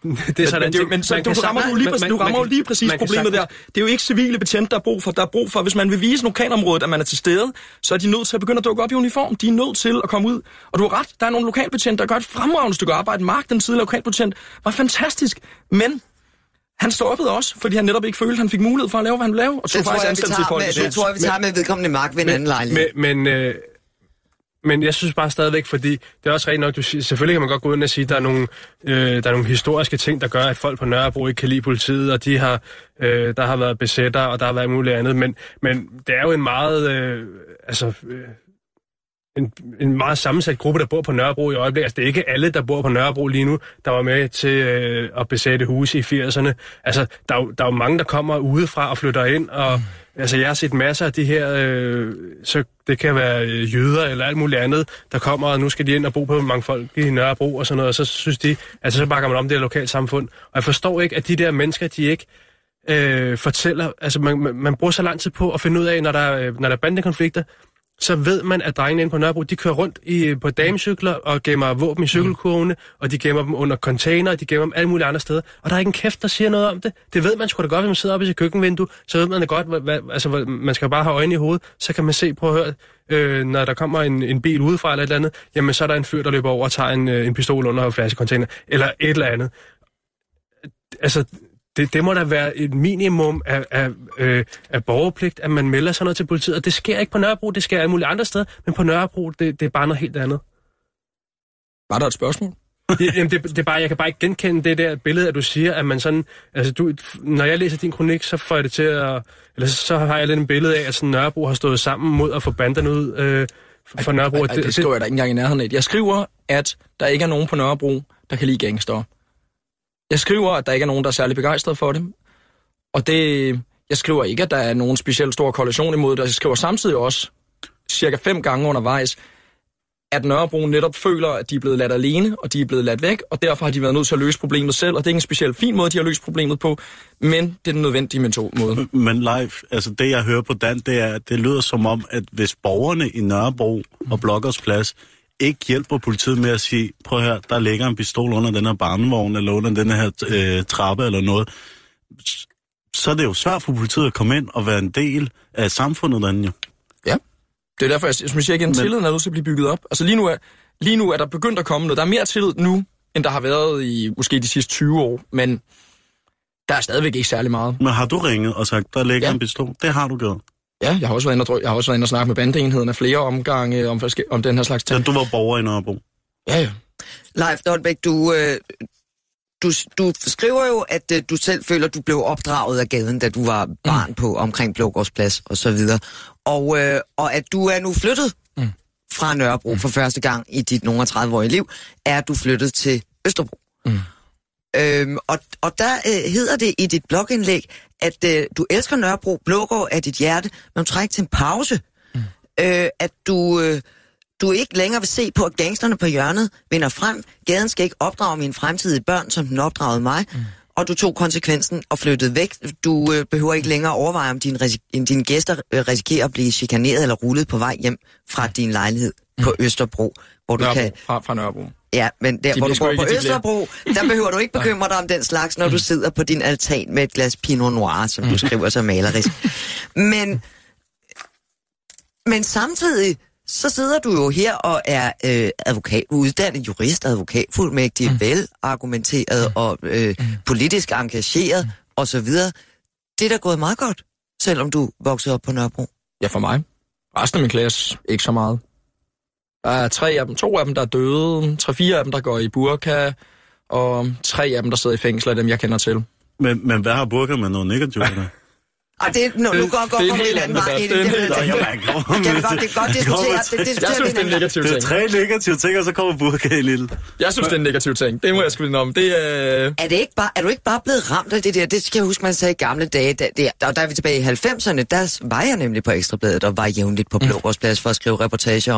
det er sådan, men, men, men så, du, du rammer jo lige, præcis, du rammer jo lige præcis problemet der. Det er jo ikke civile betjente, der er brug for. Der er brug for, hvis man vil vise lokalområdet, at man er til stede, så er de nødt til at begynde at dukke op i uniform. De er nødt til at komme ud. Og du har ret, der er nogle lokalbetjente, der gør et fremragende stykke arbejde. Mark, den tidligere lokalbetjent, var fantastisk. Men han stoppede også, fordi han netop ikke følte, at han fik mulighed for at lave, hvad han ville lave. Og det, tror jeg, vi tager, med, det tror jeg, vi tager med vedkommende Mark ved en anden lejlighed. Men, men, øh, men jeg synes bare stadigvæk, fordi det er også rigtigt nok, du siger, selvfølgelig kan man godt gå ud og sige, at der er nogle, øh, der er nogle historiske ting, der gør, at folk på Nørrebro ikke kan lide politiet, og de har, øh, der har været besætter, og der har været muligt andet. Men, men det er jo en meget, øh, altså... Øh, En, en meget sammensat gruppe, der bor på Nørrebro i øjeblikket. Altså, det er ikke alle, der bor på Nørrebro lige nu, der var med til øh, at besætte huse i firserne. Altså, der er, jo, der er jo mange, der kommer udefra og flytter ind, og mm. altså, jeg har set masser af de her, øh, så det kan være øh, jøder eller alt muligt andet, der kommer, og nu skal de ind og bo på mange folk i Nørrebro og sådan noget, og så synes de, altså, så bakker man om det her lokalsamfund. Og jeg forstår ikke, at de der mennesker, de ikke øh, fortæller, altså, man, man, man bruger så lang tid på at finde ud af, når der, øh, når der er bandekonflikter, så ved man, at drengene inde på Nørrebro, de kører rundt i, på damecykler og gemmer våben i cykelkurvene, og de gemmer dem under container, og de gemmer dem alle mulige andre steder. Og der er ikke en kæft, der siger noget om det. Det ved man sgu da godt, hvis man sidder oppe i sit køkkenvindue, så ved man det godt, hvad, hvad, altså man skal bare have øjne i hovedet, så kan man se, prøv at høre, øh, når der kommer en, en bil udefra eller et eller andet, jamen så er der en fyr, der løber over og tager en, en pistol under en flaskecontainer, eller et eller andet. Altså... Det, det må da være et minimum af, af, øh, af borgerpligt, at man melder sådan noget til politiet. Og det sker ikke på Nørrebro, det sker alle mulige andre steder, men på Nørrebro, det, det er bare noget helt andet. Var der et spørgsmål? det, jamen det, det er bare, jeg kan bare ikke genkende det der billede, at du siger, at man sådan... Altså, du, når jeg læser din kronik, så får jeg det til at... Eller så har jeg lidt en billede af, at sådan Nørrebro har stået sammen mod at få banderne ud øh, for Nørrebro. Ej, ej, det skriver jeg da ikke engang i nærheden af. Jeg skriver, at der ikke er nogen på Nørrebro, der kan lide gangster. Jeg skriver, at der ikke er nogen, der er særlig begejstret for det. Og det... Jeg skriver ikke, at der er nogen specielt stor koalition imod det. Jeg skriver samtidig også, cirka fem gange undervejs, at Nørrebro netop føler, at de er blevet ladt alene, og de er blevet ladt væk, og derfor har de været nødt til at løse problemet selv. Og det er ikke en specielt fin måde, de har løst problemet på, men det er den nødvendige metode. Men live, altså det jeg hører på Dan, det er, at det lyder som om, at hvis borgerne i Nørrebro og Blokkers Plads ikke hjælper politiet med at sige, prøv her, der ligger en pistol under den her barnevogn, eller under den her øh, trappe, eller noget, så er det jo svært for politiet at komme ind og være en del af samfundet derinde, jo. Ja, det er derfor, jeg, jeg synes ikke, at en tillid er nødt til at blive bygget op. Altså lige nu, er, lige nu er der begyndt at komme noget. Der er mere tillid nu, end der har været i måske de sidste tyve år, men der er stadigvæk ikke særlig meget. Men har du ringet og sagt, der ligger ja. en pistol? Det har du gjort. Ja, jeg har også været inde og, jeg har også været inde og snakke med bandeenheden af flere omgange om, om den her slags ting. Ja, du var borger i Nørrebro. Ja, ja. Leif Dolbæk, du, øh, du, du skriver jo, at øh, du selv føler, at du blev opdraget af gaden, da du var barn mm. på omkring Blågårds Plads og så videre. Og, øh, og at du er nu flyttet mm. fra Nørrebro mm. for første gang i dit nogle tredive-årige liv, er du flyttet til Østerbro. Mm. Øhm, og, og der øh, hedder det i dit blogindlæg, at øh, du elsker Nørrebro, Blågård er dit hjerte, men du trækker til en pause. Mm. Øh, at du, øh, du ikke længere vil se på, at gangsterne på hjørnet vinder frem. Gaden skal ikke opdrage mine fremtidige børn, som den opdragede mig. Mm. Og du tog konsekvensen og flyttede væk. Du øh, behøver ikke længere overveje, om dine, dine gæster øh, risikerer at blive chikaneret eller rullet på vej hjem fra din lejlighed mm. på Østerbro. Hvor Nørrebro, du kan... fra, fra Nørrebro. Ja, men der, de hvor du bor på ikke, Østerbro, der behøver du ikke bekymre dig om den slags, når du sidder på din altan med et glas Pinot Noir, som du skriver så malerisk. Men, men samtidig, så sidder du jo her og er øh, advokat, uddannet jurist, advokatfuldmægtig, mm. velargumenteret og øh, mm. politisk engageret mm. osv. Det er da gået meget godt, selvom du voksede op på Nørrebro. Ja, for mig. Resten af min klasse, ikke så meget. Der er tre af dem, to af dem, der er døde, tre, fire af dem, der går i burka, og tre af dem, der sidder i fængsel af dem, jeg kender til. Men, men hvad har burka med noget negativt? Ah, det er nu, nu går går på en anden vej. Det er godt, det er godt diskutere. Det jeg synes, det er en negativ ting. Det er tre negative ting, og så kommer burka i lille. Jeg synes, det er en negativ ting. Det må jeg skrive om. Det er... Er, det ikke bare, er du ikke bare blevet ramt af det der? Det skal jeg huske, man sagde i gamle dage. Der, der, der er vi tilbage i halvfemserne. Der var jeg nemlig på Ekstrabladet og var jævnligt på Blågårds Plads for at skrive reportager om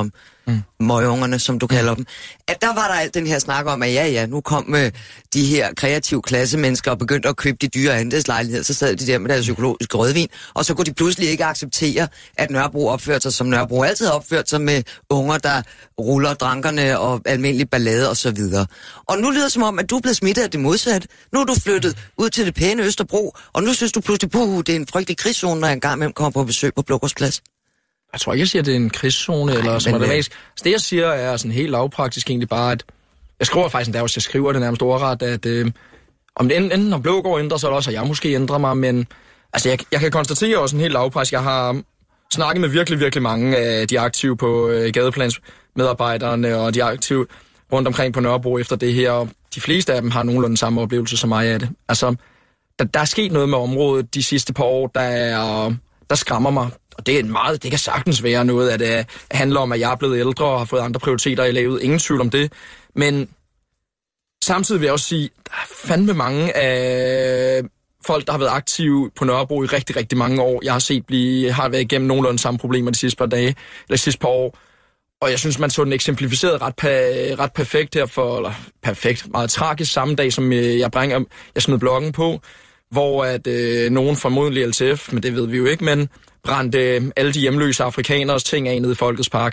mm. møgungerne, som du kalder dem, at der var der alt den her snak om, at ja, ja, nu kom øh, de her kreative klassemennesker og begyndte at købe de dyre andelslejligheder, så sad de der med deres psykologiske rødvin, og så kunne de pludselig ikke acceptere, at Nørrebro opførte sig, som Nørrebro altid har opført sig, med unger, der ruller drankerne og almindelig ballade og så videre. Og nu lyder det som om, at du er blevet smittet af det modsatte. Nu er du flyttet ud til det pæne Østerbro, og nu synes du pludselig, puh, det er en frygtelig krigszone, når jeg engang imellem kommer på besøg på Blågårdsplads. Jeg tror ikke, jeg siger, at det er en krigszone eller sådan noget. Så det, jeg siger, er sådan helt lavpraktisk egentlig bare, at jeg skriver faktisk endda, hvis jeg skriver det nærmest ordret, at øh, om det enten om Blågård ændrer sig, eller også, at jeg måske ændrer mig, men altså, jeg, jeg kan konstatere også en helt lavpraktisk. Jeg har snakket med virkelig, virkelig mange af de aktive på øh, gadeplansmedarbejderne og de aktive rundt omkring på Nørrebro efter det her. De fleste af dem har nogenlunde samme oplevelse som mig af det. Altså, der, der er sket noget med området de sidste par år, der, er, der skræmmer mig. Og det er meget, det kan sagtens være noget, at det handler om, at jeg er blevet ældre og har fået andre prioriteter i livet. Ingen tvivl om det. Men samtidig vil jeg også sige, der er fandme mange af folk, der har været aktive på Nørrebro i rigtig, rigtig mange år. Jeg har set blive, har været igennem nogenlunde samme problemer de sidste par dage, eller de sidste par år. Og jeg synes, man så den eksemplificeret ret, pa- ret perfekt her for, eller perfekt, meget tragisk samme dag, som jeg bringer, jeg smed bloggen på, hvor at øh, nogen formodentlig L T F, men det ved vi jo ikke, men brændte øh, alle de hjemløse afrikaneres ting af nede i Folkets Park.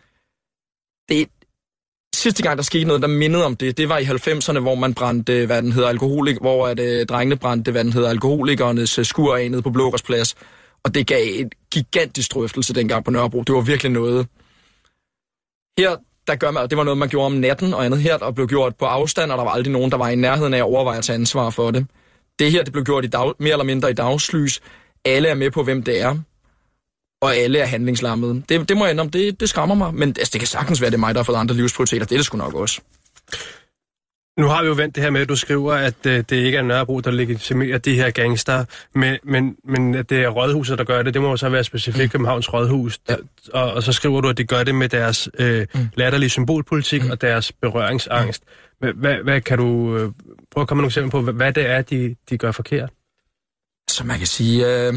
Det sidste gang, der skete noget, der mindede om det, det var i halvfemserne, hvor man brændte, hvad den hedder, alkoholik, hvor at, øh, drengene brændte, hvad den hedder, alkoholikernes skur af nede på Blågårdsplads. Og det gav et gigantisk drøftelse dengang på Nørrebro. Det var virkelig noget. Her, der gør man, det var noget, man gjorde om natten og andet her, og blev gjort på afstand, og der var aldrig nogen, der var i nærheden af at overveje at tage ansvar for det. Det her, det blev gjort i dag, mere eller mindre i dagslys. Alle er med på, hvem det er, og alle er handlingslammede. Det, det må jeg ende om, det, det skræmmer mig, men altså, det kan sagtens være, det er mig, der har fået andre livsprioriteter. Det er det sgu nok også. Nu har vi jo vendt det her med, at du skriver, at øh, det ikke er Nørrebro, der legitimerer de her gangster, men, men, men at det er Rådhuset, der gør det. Det må jo så være specifikt Københavns Rådhus. Ja. Og, og så skriver du, at de gør det med deres øh, mm. latterlige symbolpolitik mm. og deres berøringsangst. Hvad, hvad kan du øh, prøve at komme nogle eksempler på, hvad, hvad det er, de, de gør forkert? Så man kan sige, øh,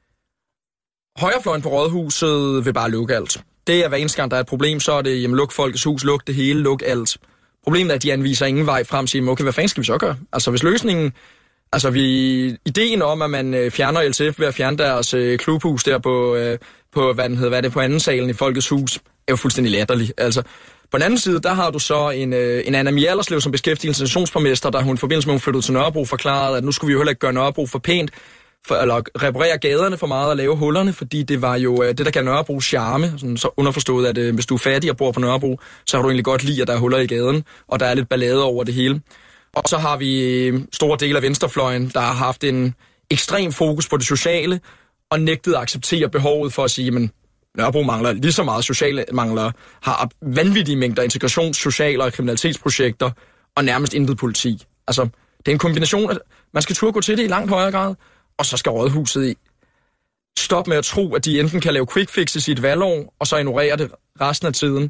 højrefløjen på Rådhuset vil bare lukke alt. Det er hver eneste gang, der er et problem, så er det, jamen luk Folkets Hus, luk det hele, luk alt. Problemet er, at de anviser ingen vej frem, siger, okay, hvad fanden skal vi så gøre? Altså hvis løsningen, altså vi, ideen om, at man fjerner L T F ved at fjerne deres øh, klubhus der på, øh, på, hvad den hedder, hvad det på anden salen i Folkets Hus, er jo fuldstændig latterlig. Altså på den anden side, der har du så en, øh, en Anna Mjallerslev som beskæftigelsesborgmester, der hun i forbindelse med, hun flyttede til Nørrebro, forklarede, at nu skulle vi jo heller ikke gøre Nørrebro for pænt, for, eller reparere gaderne for meget og lave hullerne, fordi det var jo øh, det, der gav Nørrebro charme. Sådan, så underforstået, at øh, hvis du er fattig og bor på Nørrebro, så har du egentlig godt lide, at der er huller i gaden, og der er lidt ballade over det hele. Og så har vi øh, store dele af venstrefløjen, der har haft en ekstrem fokus på det sociale, og nægtet at acceptere behovet for at sige, men Nørrebro mangler lige så meget sociale mangler, har vanvittige mængder integrations-, sociale og kriminalitetsprojekter, og nærmest intet politi. Altså, det er en kombination af, man skal turde gå til det i langt højere grad, og så skal Rådhuset i. Stop med at tro, at de enten kan lave quick fixes i et valgår, og så ignorere det resten af tiden.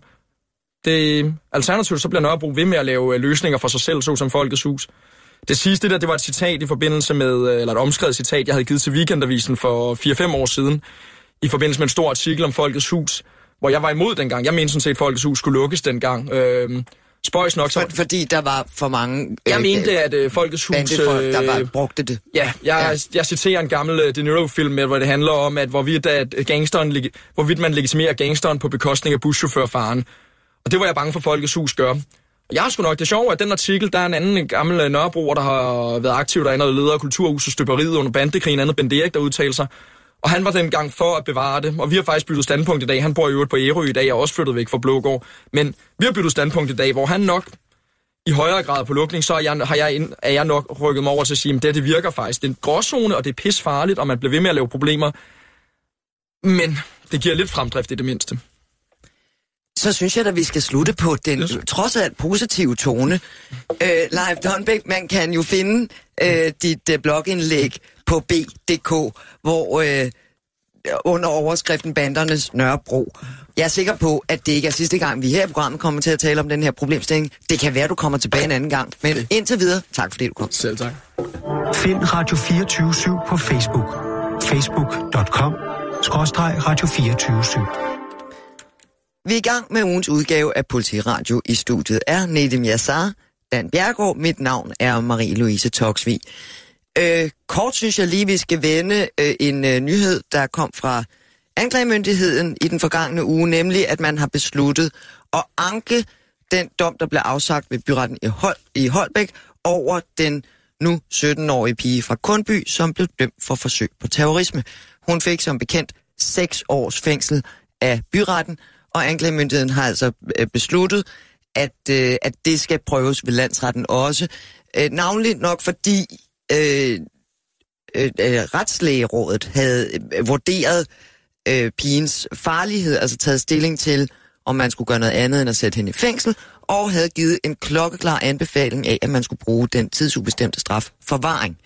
Det, alternativt så bliver Nørrebro ved med at lave løsninger for sig selv, så som Folkets Hus. Det sidste der, det var et citat i forbindelse med, eller et omskrevet citat, jeg havde givet til Weekendavisen for fire fem år siden, i forbindelse med en stor artikel om Folkets Hus, hvor jeg var imod dengang. Jeg mente sådan set, at Folkets Hus skulle lukkes dengang. Øh, Spøjs nok så... For, fordi der var for mange... Jeg øh, mente, at øh, Folkets Hus... Bandefolk, der bare brugte det. Ja, jeg, ja. jeg citerer en gammel uh, De Niro-film, hvor det handler om, at hvorvidt, at gangsteren, hvorvidt man legitimerer gangsteren på bekostning af buschaufførfaren. Og det var jeg bange for, Folkets Hus gør. Jeg har sgu nok det sjove, at den artikel, der er en anden gammel Nørrebroer, der har været aktiv derinde, og leder af Kulturhuset Støberiet under bandekrigen, andet Ben Erik, der udtaler sig. Og han var dengang for at bevare det, og vi har faktisk byttet standpunkt i dag. Han bor i øvrigt på Ærø i dag, og også flyttet væk fra Blågård. Men vi har byttet standpunkt i dag, hvor han nok i højere grad på lukning, så er jeg, har jeg, er jeg nok rykket mig over til at sige, at det, det virker faktisk. Det er en gråzone, og det er pisfarligt, og man bliver ved med at lave problemer. Men det giver lidt fremdrift i det mindste. Så synes jeg, at vi skal slutte på den yes. trods alt positive tone. Øh, Leif Donbæk, man kan jo finde øh, dit øh, blogindlæg på b punktum d k, hvor øh, under overskriften Bandernes Nørrebro. Jeg er sikker på, at det ikke er sidste gang, vi her i programmet kommer til at tale om den her problemstilling. Det kan være, du kommer tilbage en anden gang. Men indtil videre, tak fordi du kom. Selv tak. Find Radio fireogtyve syv på Facebook. facebook punktum com skråstreg radio fireogtyve syv. Vi er i gang med ugens udgave af Politiradio. I studiet er Nedim Yassar, Dan Bjerregaard. Mit navn er Marie-Louise Toksvig. Øh, kort synes jeg lige, vi skal vende øh, en øh, nyhed, der kom fra anklagemyndigheden i den forgangne uge, nemlig at man har besluttet at anke den dom, der blev afsagt ved byretten i, Hol- i Holbæk over den nu sytten-årige pige fra Kundby, som blev dømt for forsøg på terrorisme. Hun fik som bekendt seks års fængsel af byretten, og anklagemyndigheden har altså besluttet, at, øh, at det skal prøves ved landsretten også. Øh, navnligt nok fordi øh, øh, Retslægerådet havde vurderet øh, pigens farlighed, altså taget stilling til, om man skulle gøre noget andet end at sætte hende i fængsel, og havde givet en klokkeklar anbefaling af, at man skulle bruge den tidsubestemte straf forvaring.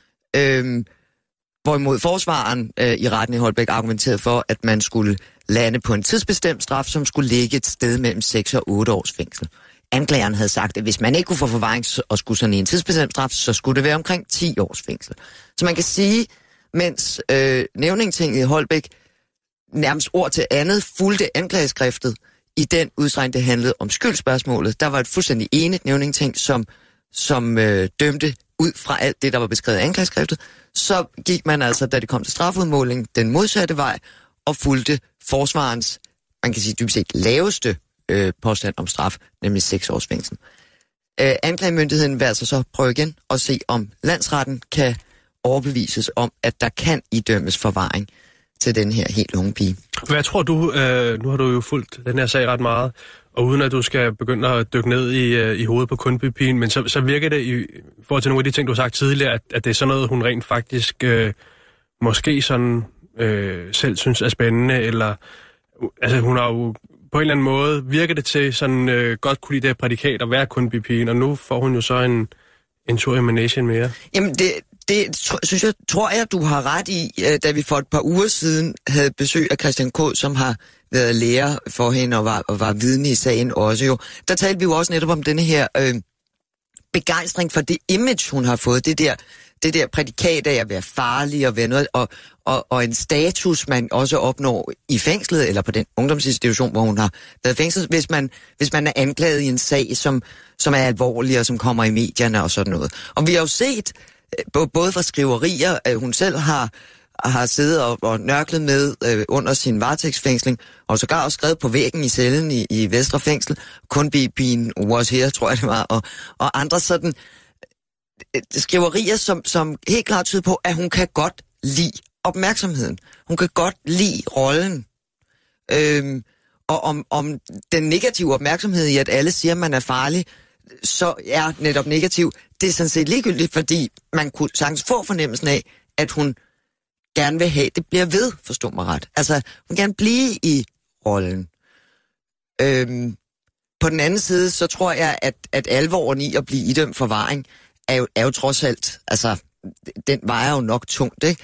Øh, hvorimod forsvaren øh, i retten i Holbæk argumenterede for, at man skulle lande på en tidsbestemt straf, som skulle ligge et sted mellem seks og otte års fængsel. Anklageren havde sagt, at hvis man ikke kunne få forvaring og skulle sådan i en tidsbestemt straf, så skulle det være omkring ti års fængsel. Så man kan sige, mens øh, nævningetinget i Holbæk nærmest ord til andet fulgte anklageskriftet i den udstrækning, det handlede om skyldspørgsmålet, der var et fuldstændig enigt nævningeting, som, som øh, dømte ud fra alt det, der var beskrevet i anklageskriftet. Så gik man altså, da det kom til strafudmåling, den modsatte vej, og fulgte forsvarens, man kan sige dybest set, laveste øh, påstand om straf, nemlig seks års fængsel. Øh, anklagemyndigheden vil altså så prøve igen og se, om landsretten kan overbevises om, at der kan idømmes forvaring til den her helt unge pige. Hvad tror du, øh, nu har du jo fulgt den her sag ret meget, og uden at du skal begynde at dykke ned i, øh, i hovedet på Kundby-pigen, men så, så virker det i forhold til nogle af de ting, du har sagt tidligere, at, at det er sådan noget, hun rent faktisk øh, måske sådan øh, selv synes er spændende, eller altså hun har jo på en eller anden måde, virker det til sådan øh, godt kunne lide det her prædikat at være Kundby-pigen, og nu får hun jo så en, en tur i managen mere. Jamen det, det tro, synes jeg, tror jeg, du har ret i, da vi for et par uger siden havde besøg af Christian K., som har været lærer for hende og var, og var vidne i sagen også jo. Der talte vi jo også netop om denne her øh, begejstring for det image, hun har fået. Det der, det der prædikat af at være farlig og være noget, og, og, og en status, man også opnår i fængslet, eller på den ungdomsinstitution, hvor hun har været fængslet, hvis man, hvis man er anklaget i en sag, som, som er alvorlig og som kommer i medierne og sådan noget. Og vi har jo set, både fra skriverier, at hun selv har, har siddet og, og nørklet med øh, under sin varetægtsfængsling, og sågar også skrevet på væggen i cellen i, i Vestre Fængsel, Kundby-pigen was here, tror jeg det var, og, og andre sådan øh, skriverier, som, som helt klart tyder på, at hun kan godt lide opmærksomheden. Hun kan godt lide rollen. Øhm, og om, om den negative opmærksomhed i, at alle siger, at man er farlig, så er netop negativ. Det er sådan set ligegyldigt, fordi man kunne sagtens få fornemmelsen af, at hun gerne vil have, det bliver ved, forstå mig ret. Altså, hun vil gerne blive i rollen. Øhm, på den anden side, så tror jeg, at, at alvoren i at blive idømt forvaring, er jo, er jo trods alt, altså, den vejer jo nok tungt, ikke?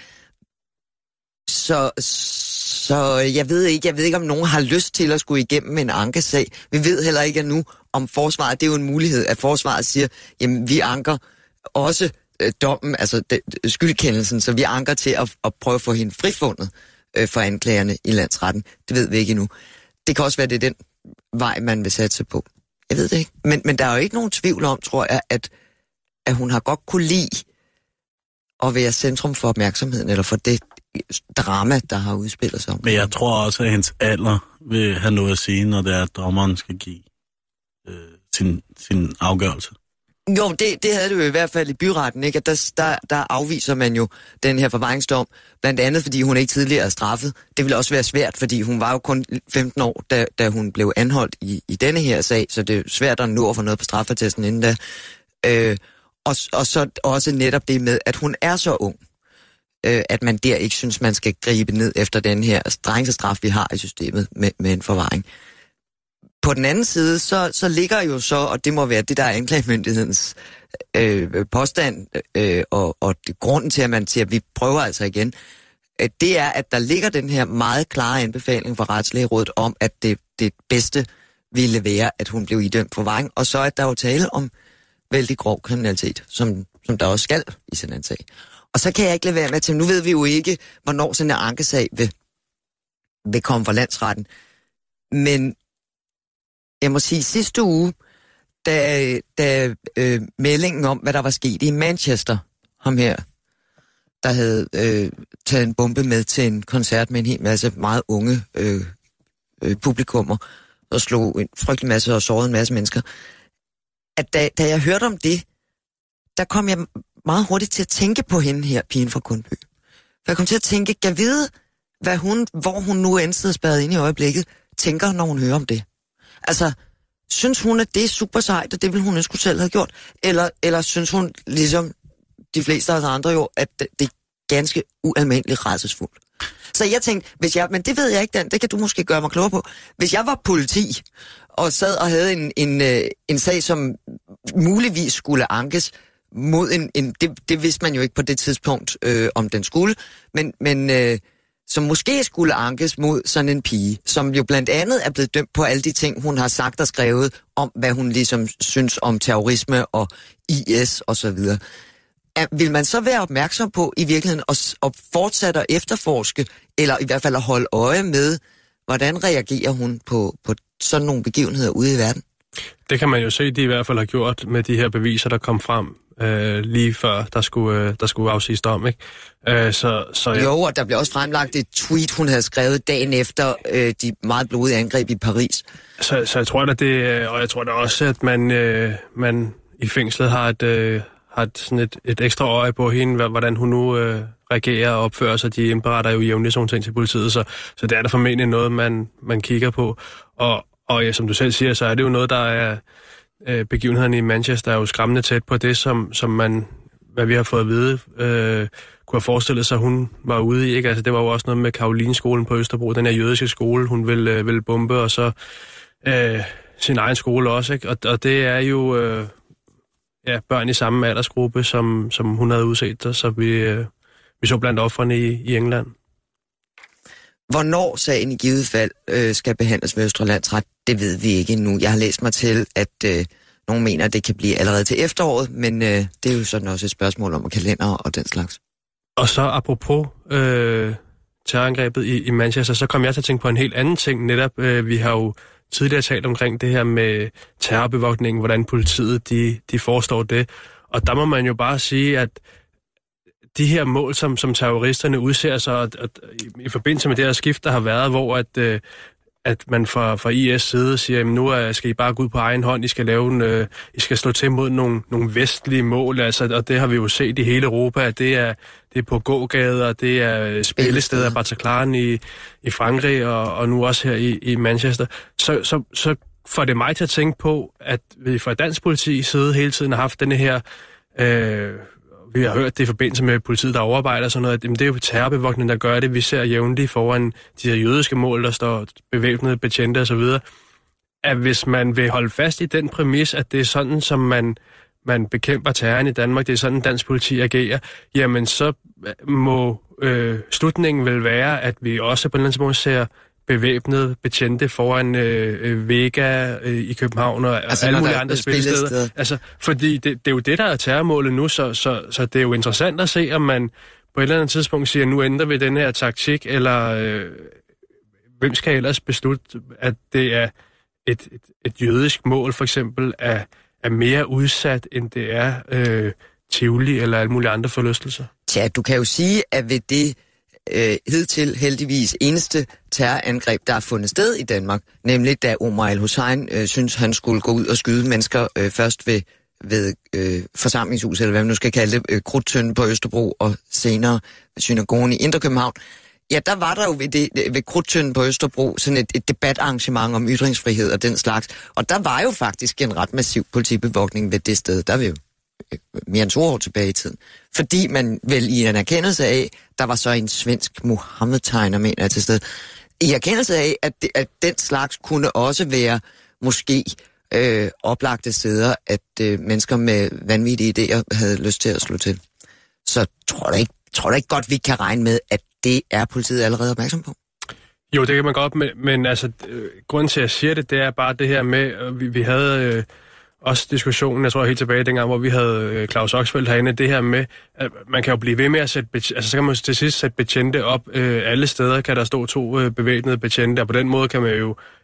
Så, så jeg ved ikke, jeg ved ikke, om nogen har lyst til at skulle igennem en ankesag. Vi ved heller ikke nu, om forsvaret, det er jo en mulighed, at forsvaret siger, jamen vi anker også øh, dommen, altså de, skyldkendelsen, så vi anker til at, at prøve at få hende frifundet øh, for anklagerne i landsretten. Det ved vi ikke endnu. Det kan også være, det er den vej, man vil satse på. Jeg ved det ikke. Men, men der er jo ikke nogen tvivl om, tror jeg, at, at hun har godt kunne lide at være centrum for opmærksomheden, eller for det drama, der har udspillet sig om. Men jeg tror også, at hendes alder vil have noget at sige, når det er, at dommeren skal give øh, sin, sin afgørelse. Jo, det, det havde det jo i hvert fald i byretten, ikke? At der, der, der afviser man jo den her forvaringsdom, blandt andet fordi hun ikke tidligere er straffet. Det ville også være svært, fordi hun var jo kun femten år, da, da hun blev anholdt i, i denne her sag, så det er svært at nå at få noget på straffeattesten inden da. Øh, og, og så også netop det med, at hun er så ung, øh, at man der ikke synes, man skal gribe ned efter den her strengeste straf, vi har i systemet med, med en forvaring. På den anden side, så, så ligger jo så, og det må være det, der er anklagemyndighedens øh, påstand, øh, og, og det, grunden til, at man siger, at vi prøver altså igen, øh, det er, at der ligger den her meget klare anbefaling fra Retslægerådet om, at det, det bedste ville være, at hun blev idømt forvaring, og så at der jo tale om vældig grov kriminalitet, som, som der også skal i sådan en sag. Og så kan jeg ikke lade være med til, nu ved vi jo ikke, hvornår sådan en ankesag vil, vil komme fra landsretten, men Jeg må sige, sidste uge, da, da øh, meldingen om, hvad der var sket i Manchester, ham her, der havde øh, taget en bombe med til en koncert med en hel masse meget unge øh, øh, publikummer, og slog en frygtelig masse og sårede en masse mennesker. At da, da jeg hørte om det, der kom jeg meget hurtigt til at tænke på hende her, pigen fra Kundby. For jeg kom til at tænke, kan vide, hvad hun, hvor hun nu end sidder spadet inde i øjeblikket, tænker, når hun hører om det. Altså, synes hun, at det er super sejt, og det ville hun ønske selv have gjort? Eller, eller synes hun, ligesom de fleste af os andre jo, at det er ganske ualmindeligt rædselsfuldt? Så jeg tænkte, hvis jeg, men det ved jeg ikke, Dan, det kan du måske gøre mig klogere på. Hvis jeg var politi, og sad og havde en, en, en sag, som muligvis skulle ankes mod en, en det, det vidste man jo ikke på det tidspunkt, øh, om den skulle, men, men øh, som måske skulle ankes mod sådan en pige, som jo blandt andet er blevet dømt på alle de ting, hun har sagt og skrevet om, hvad hun ligesom synes om terrorisme og I S og så videre. Vil man så være opmærksom på i virkeligheden at, at fortsætte at efterforske, eller i hvert fald at holde øje med, hvordan reagerer hun på, på sådan nogle begivenheder ude i verden? Det kan man jo se, de i hvert fald har gjort med de her beviser, der kom frem øh, lige før, der skulle, øh, der skulle afsiges dom, ikke? Øh, så, så jeg... Jo, og der blev også fremlagt et tweet, hun havde skrevet dagen efter øh, de meget blodige angreb i Paris. Så, så jeg tror da det, og jeg tror da også, at man, øh, man i fængslet har et... Øh, har et, sådan et, et ekstra øje på hende, hvordan hun nu øh, reagerer og opfører sig. De indberetter jo jævnligt sådan ting til politiet, så, så det er der formentlig noget, man, man kigger på. Og, og ja, som du selv siger, så er det jo noget, der er øh, begivenheden i Manchester er jo skræmmende tæt på det, som, som man, hvad vi har fået at vide, øh, kunne have forestillet sig, hun var ude i. Ikke? Altså, det var jo også noget med Karoline-skolen på Østerbro, den her jødiske skole, hun ville, øh, ville bombe, og så øh, sin egen skole også. Ikke? Og, og det er jo... Øh, Ja, børn i samme aldersgruppe, som, som hun havde udset, så vi, øh, vi så blandt ofrene i, i England. Hvornår sagen i givet fald øh, skal behandles ved Østre Landsret, det ved vi ikke endnu. Jeg har læst mig til, at øh, nogen mener, at det kan blive allerede til efteråret, men øh, det er jo sådan også et spørgsmål om kalender og den slags. Og så apropos øh, terrorangrebet i, i Manchester, så kom jeg til at tænke på en helt anden ting. Netop, øh, vi har jo tidligere talt omkring det her med terrorbevogtningen, hvordan politiet de, de forestår det. Og der må man jo bare sige, at de her mål, som, som terroristerne udser sig, at, at, i forbindelse med det her skift, der har været, hvor at, øh, at man fra, fra I S side siger, at nu er, skal I bare gå ud på egen hånd, I skal, lave en, øh, I skal slå til mod nogle, nogle vestlige mål, altså, og det har vi jo set i hele Europa, at det er, det er på gågader, det er spillesteder, Bataclan i, i Frankrig, og, og nu også her i, i Manchester. Så, så, så får det mig til at tænke på, at vi fra dansk politi side hele tiden har haft denne her... Øh, vi har hørt det i forbindelse med politiet, der overarbejder sådan noget, at jamen, det er jo terrorbevogtning, der gør det. Vi ser jævnligt foran de her jødiske mål, der står bevæbnede betjente osv., at hvis man vil holde fast i den præmis, at det er sådan, som man, man bekæmper terroren i Danmark, det er sådan, dansk politi agerer, jamen så må øh, slutningen vel være, at vi også på en eller anden måde ser bevæbnede betjente foran øh, Vega øh, i København og altså, alle mulige andre spillesteder. Altså, fordi det, det er jo det, der er terrormålet nu, så, så, så det er jo interessant at se, om man på et eller andet tidspunkt siger, nu ændrer vi den her taktik, eller øh, hvem skal ellers beslutte, at det er et, et, et jødisk mål, for eksempel, er, er mere udsat, end det er øh, Tivoli eller alle mulige andre forlystelser? Tja, du kan jo sige, at ved det øh, hidtil heldigvis eneste terrorangreb, der er fundet sted i Danmark, nemlig da Omar El-Hussein øh, synes, han skulle gå ud og skyde mennesker øh, først ved, ved øh, forsamlingshuset, eller hvad man nu skal kalde det, øh, Krudttønden på Østerbro, og senere synagogen i Indre København. Ja, der var der jo ved, det, ved Krudttønden på Østerbro sådan et, et debatarrangement om ytringsfrihed og den slags, og der var jo faktisk en ret massiv politibevogtning ved det sted, der er vi jo mere end to år tilbage i tiden. Fordi man vel i en erkendelse af, der var så en svensk Mohammed-tegner, mener jeg, til sted, i erkendelse af, at, det, at den slags kunne også være måske øh, oplagte steder, at øh, mennesker med vanvittige idéer havde lyst til at slå til. Så tror du ikke, tror du ikke godt, vi kan regne med, at det er politiet allerede opmærksom på? Jo, det kan man godt, men, men altså, øh, grunden til, at jeg siger det, det er bare det her med, øh, vi, vi havde... Øh, også diskussionen, jeg tror helt tilbage dengang, hvor vi havde Claus Oxfeldt herinde, det her med, at man kan jo blive ved med at sætte, betjente, altså så kan man til sidst sætte betjente op. Øh, alle steder kan der stå to øh, bevæbnede betjente, og på den måde kan man jo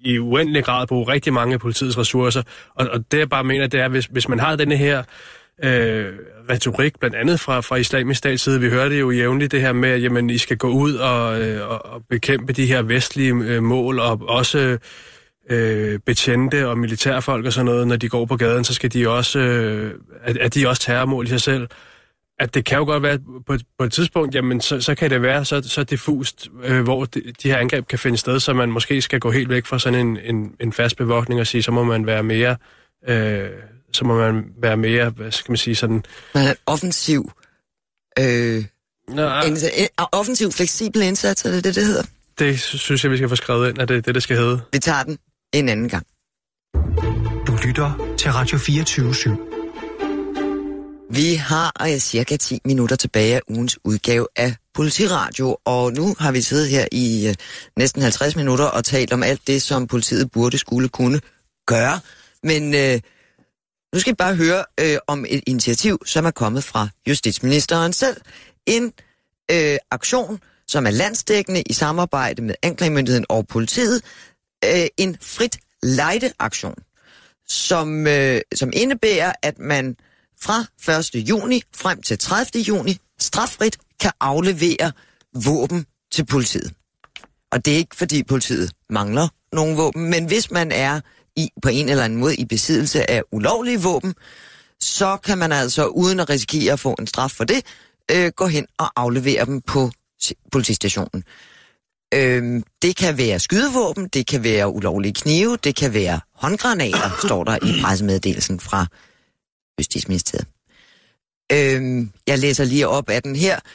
i uendelig grad bruge rigtig mange af politiets ressourcer. Og, og det jeg bare mener, det er, hvis, hvis man har denne her øh, retorik, blandt andet fra, fra Islamisk Stats side, vi hører det jo jævnligt, det her med, at jamen, I skal gå ud og, øh, og bekæmpe de her vestlige øh, mål, og også øh, betjente og militærfolk og sådan noget, når de går på gaden, så skal de også, øh, at, at de også terrormål i sig selv. At det kan jo godt være, på et, på et tidspunkt, jamen, så, så kan det være så, så diffust, øh, hvor de, de her angreb kan finde sted, så man måske skal gå helt væk fra sådan en, en, en fast bevogtning og sige, så må man være mere, øh, så må man være mere, hvad skal man sige, sådan... Man er offensiv, øh, Nå, indsats, offensiv, fleksibel indsats, er det det, det hedder? Det synes jeg, vi skal få skrevet ind, at det er det, det skal hedde. Vi tager den en anden gang. Du lytter til Radio fireogtyve syv. Vi har øh, cirka ti minutter tilbage af ugens udgave af Politiradio, og nu har vi siddet her i øh, næsten halvtreds minutter og talt om alt det, som politiet burde skulle kunne gøre. Men øh, nu skal vi bare høre øh, om et initiativ, som er kommet fra justitsministeren selv. En øh, aktion, som er landsdækkende i samarbejde med anklagemyndigheden og politiet. Øh, en frit lejde-aktion, som, øh, som indebærer, at man fra første juni frem til tredivte juni straffrit kan aflevere våben til politiet. Og det er ikke, fordi politiet mangler nogle våben, men hvis man er i, på en eller anden måde i besiddelse af ulovlige våben, så kan man altså, uden at risikere at få en straf for det, øh, gå hen og aflevere dem på politistationen. Øh, det kan være skydevåben, det kan være ulovlige knive, det kan være håndgranater, står der i pressemeddelelsen fra Justitsministeriet. Øhm, jeg læser lige op af den her,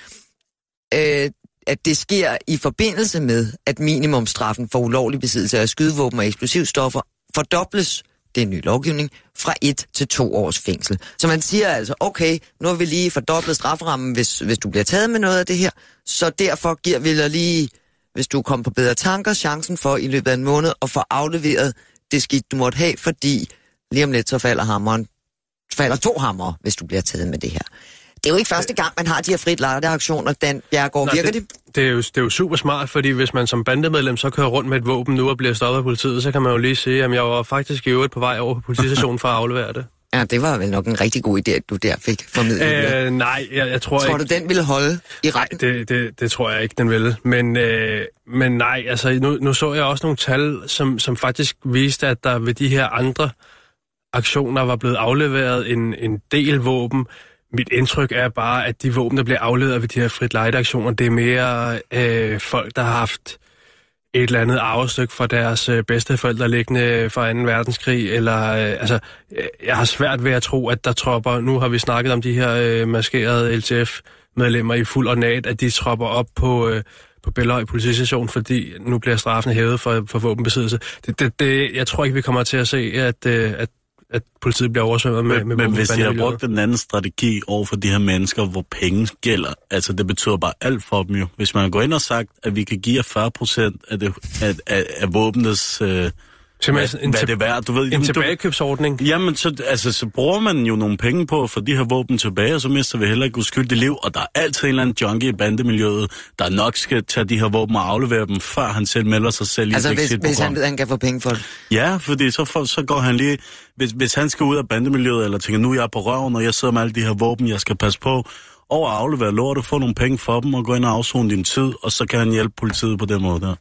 øh, at det sker i forbindelse med, at minimumstraffen for ulovlig besiddelse af skydevåben og eksplosivstoffer fordobles, det er en ny lovgivning, fra et til to års fængsel. Så man siger altså, okay, nu har vi lige fordoblet strafferammen, hvis, hvis du bliver taget med noget af det her, så derfor giver vi dig lige, hvis du kommer på bedre tanker, chancen for i løbet af en måned at få afleveret det skidt, du måtte have, fordi lige om lidt så falder hammeren falder to hammer, hvis du bliver taget med det her. Det er jo ikke første gang, man har de her frit lejde-aktioner, Dan Bjerregaard. Nej, virker det? Det, det, er jo, det er jo super smart, fordi hvis man som bandemedlem så kører rundt med et våben nu og bliver stoppet af politiet, så kan man jo lige sige, at jeg var faktisk i øvrigt på vej over på politistationen for at aflevere det. Ja, det var vel nok en rigtig god idé, at du der fik formidlet. Øh, nej, jeg, jeg tror, tror ikke... Tror du, den ville holde i retten? Nej, det, det, det tror jeg ikke, den ville. Men, øh, men nej, altså nu, nu så jeg også nogle tal, som, som faktisk viste, at der ved de her andre aktioner var blevet afleveret en, en del våben. Mit indtryk er bare, at de våben, der bliver afleveret ved de her frit lejde-aktioner, det er mere øh, folk, der har haft et eller andet arvestykke fra deres øh, bedsteforældre liggende fra anden verdenskrig, eller øh, altså, jeg har svært ved at tro, at der tropper, nu har vi snakket om de her øh, maskerede L T F-medlemmer i fuld ornat, at de tropper op på, øh, på Belløj politistation, fordi nu bliver straffen hævet for, for våbenbesiddelse. Det, det, det, jeg tror ikke, vi kommer til at se, at, øh, at at politiet bliver oversvømmet med, med Men hvis de har brugt den anden strategi over for de her mennesker, hvor penge gælder, altså det betyder bare alt for dem jo. Hvis man går ind og sagt, at vi kan give fyrre procent af, det, af, af, af våbnets... Øh, Hvad, en hvad det er værd, du ved. En jamen, tilbagekøbsordning. Du, jamen, så, altså, så bruger man jo nogle penge på at få de her våben tilbage, og så mister vi heller ikke uskyldigt liv, og der er altid en eller anden junkie i bandemiljøet, der nok skal tage de her våben og aflevere dem, før han selv melder sig selv i altså, et hvis, hvis han ved, han kan få penge for det? Ja, fordi så, for, så går han lige... Hvis, hvis han skal ud af bandemiljøet, eller tænker, nu er jeg på røven, og jeg sidder med alle de her våben, jeg skal passe på, over at aflevere lort, få nogle penge for dem, og gå ind og afzone din tid, og så kan han hjælpe politiet på den måde der.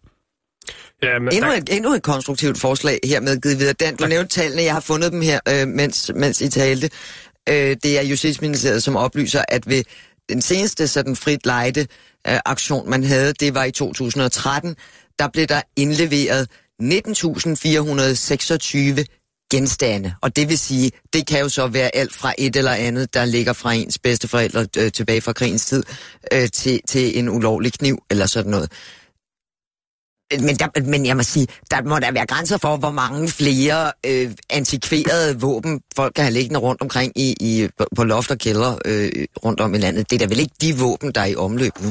Ja, men endnu, et, endnu et konstruktivt forslag hermed givet videre. Dan, du ja. nævnte tallene, jeg har fundet dem her, øh, mens, mens I talte. Øh, det er Justitsministeriet, som oplyser, at ved den seneste sådan frit lejde øh, aktion, man havde, det var i to tusind og tretten, der blev der indleveret nitten tusind fire hundrede seksogtyve genstande. Og det vil sige, det kan jo så være alt fra et eller andet, der ligger fra ens bedsteforældre øh, tilbage fra krigens tid, øh, til, til en ulovlig kniv eller sådan noget. Men, der, men jeg må sige, der må der være grænser for, hvor mange flere øh, antikverede våben folk kan have liggende rundt omkring i, i, på loft og kælder øh, rundt om i landet. Det er da vel ikke de våben, der er i omløb nu?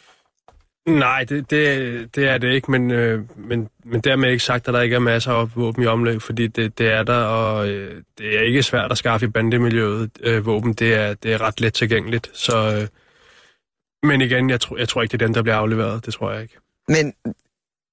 Nej, det, det, det er det ikke, men, øh, men, men dermed ikke sagt, at der ikke er masser af våben i omløb, fordi det, det er der, og øh, det er ikke svært at skaffe i bandemiljøet øh, våben. Det er, det er ret let tilgængeligt. Så, øh, men igen, jeg, tro, jeg tror ikke, det er dem, der bliver afleveret. Det tror jeg ikke. Men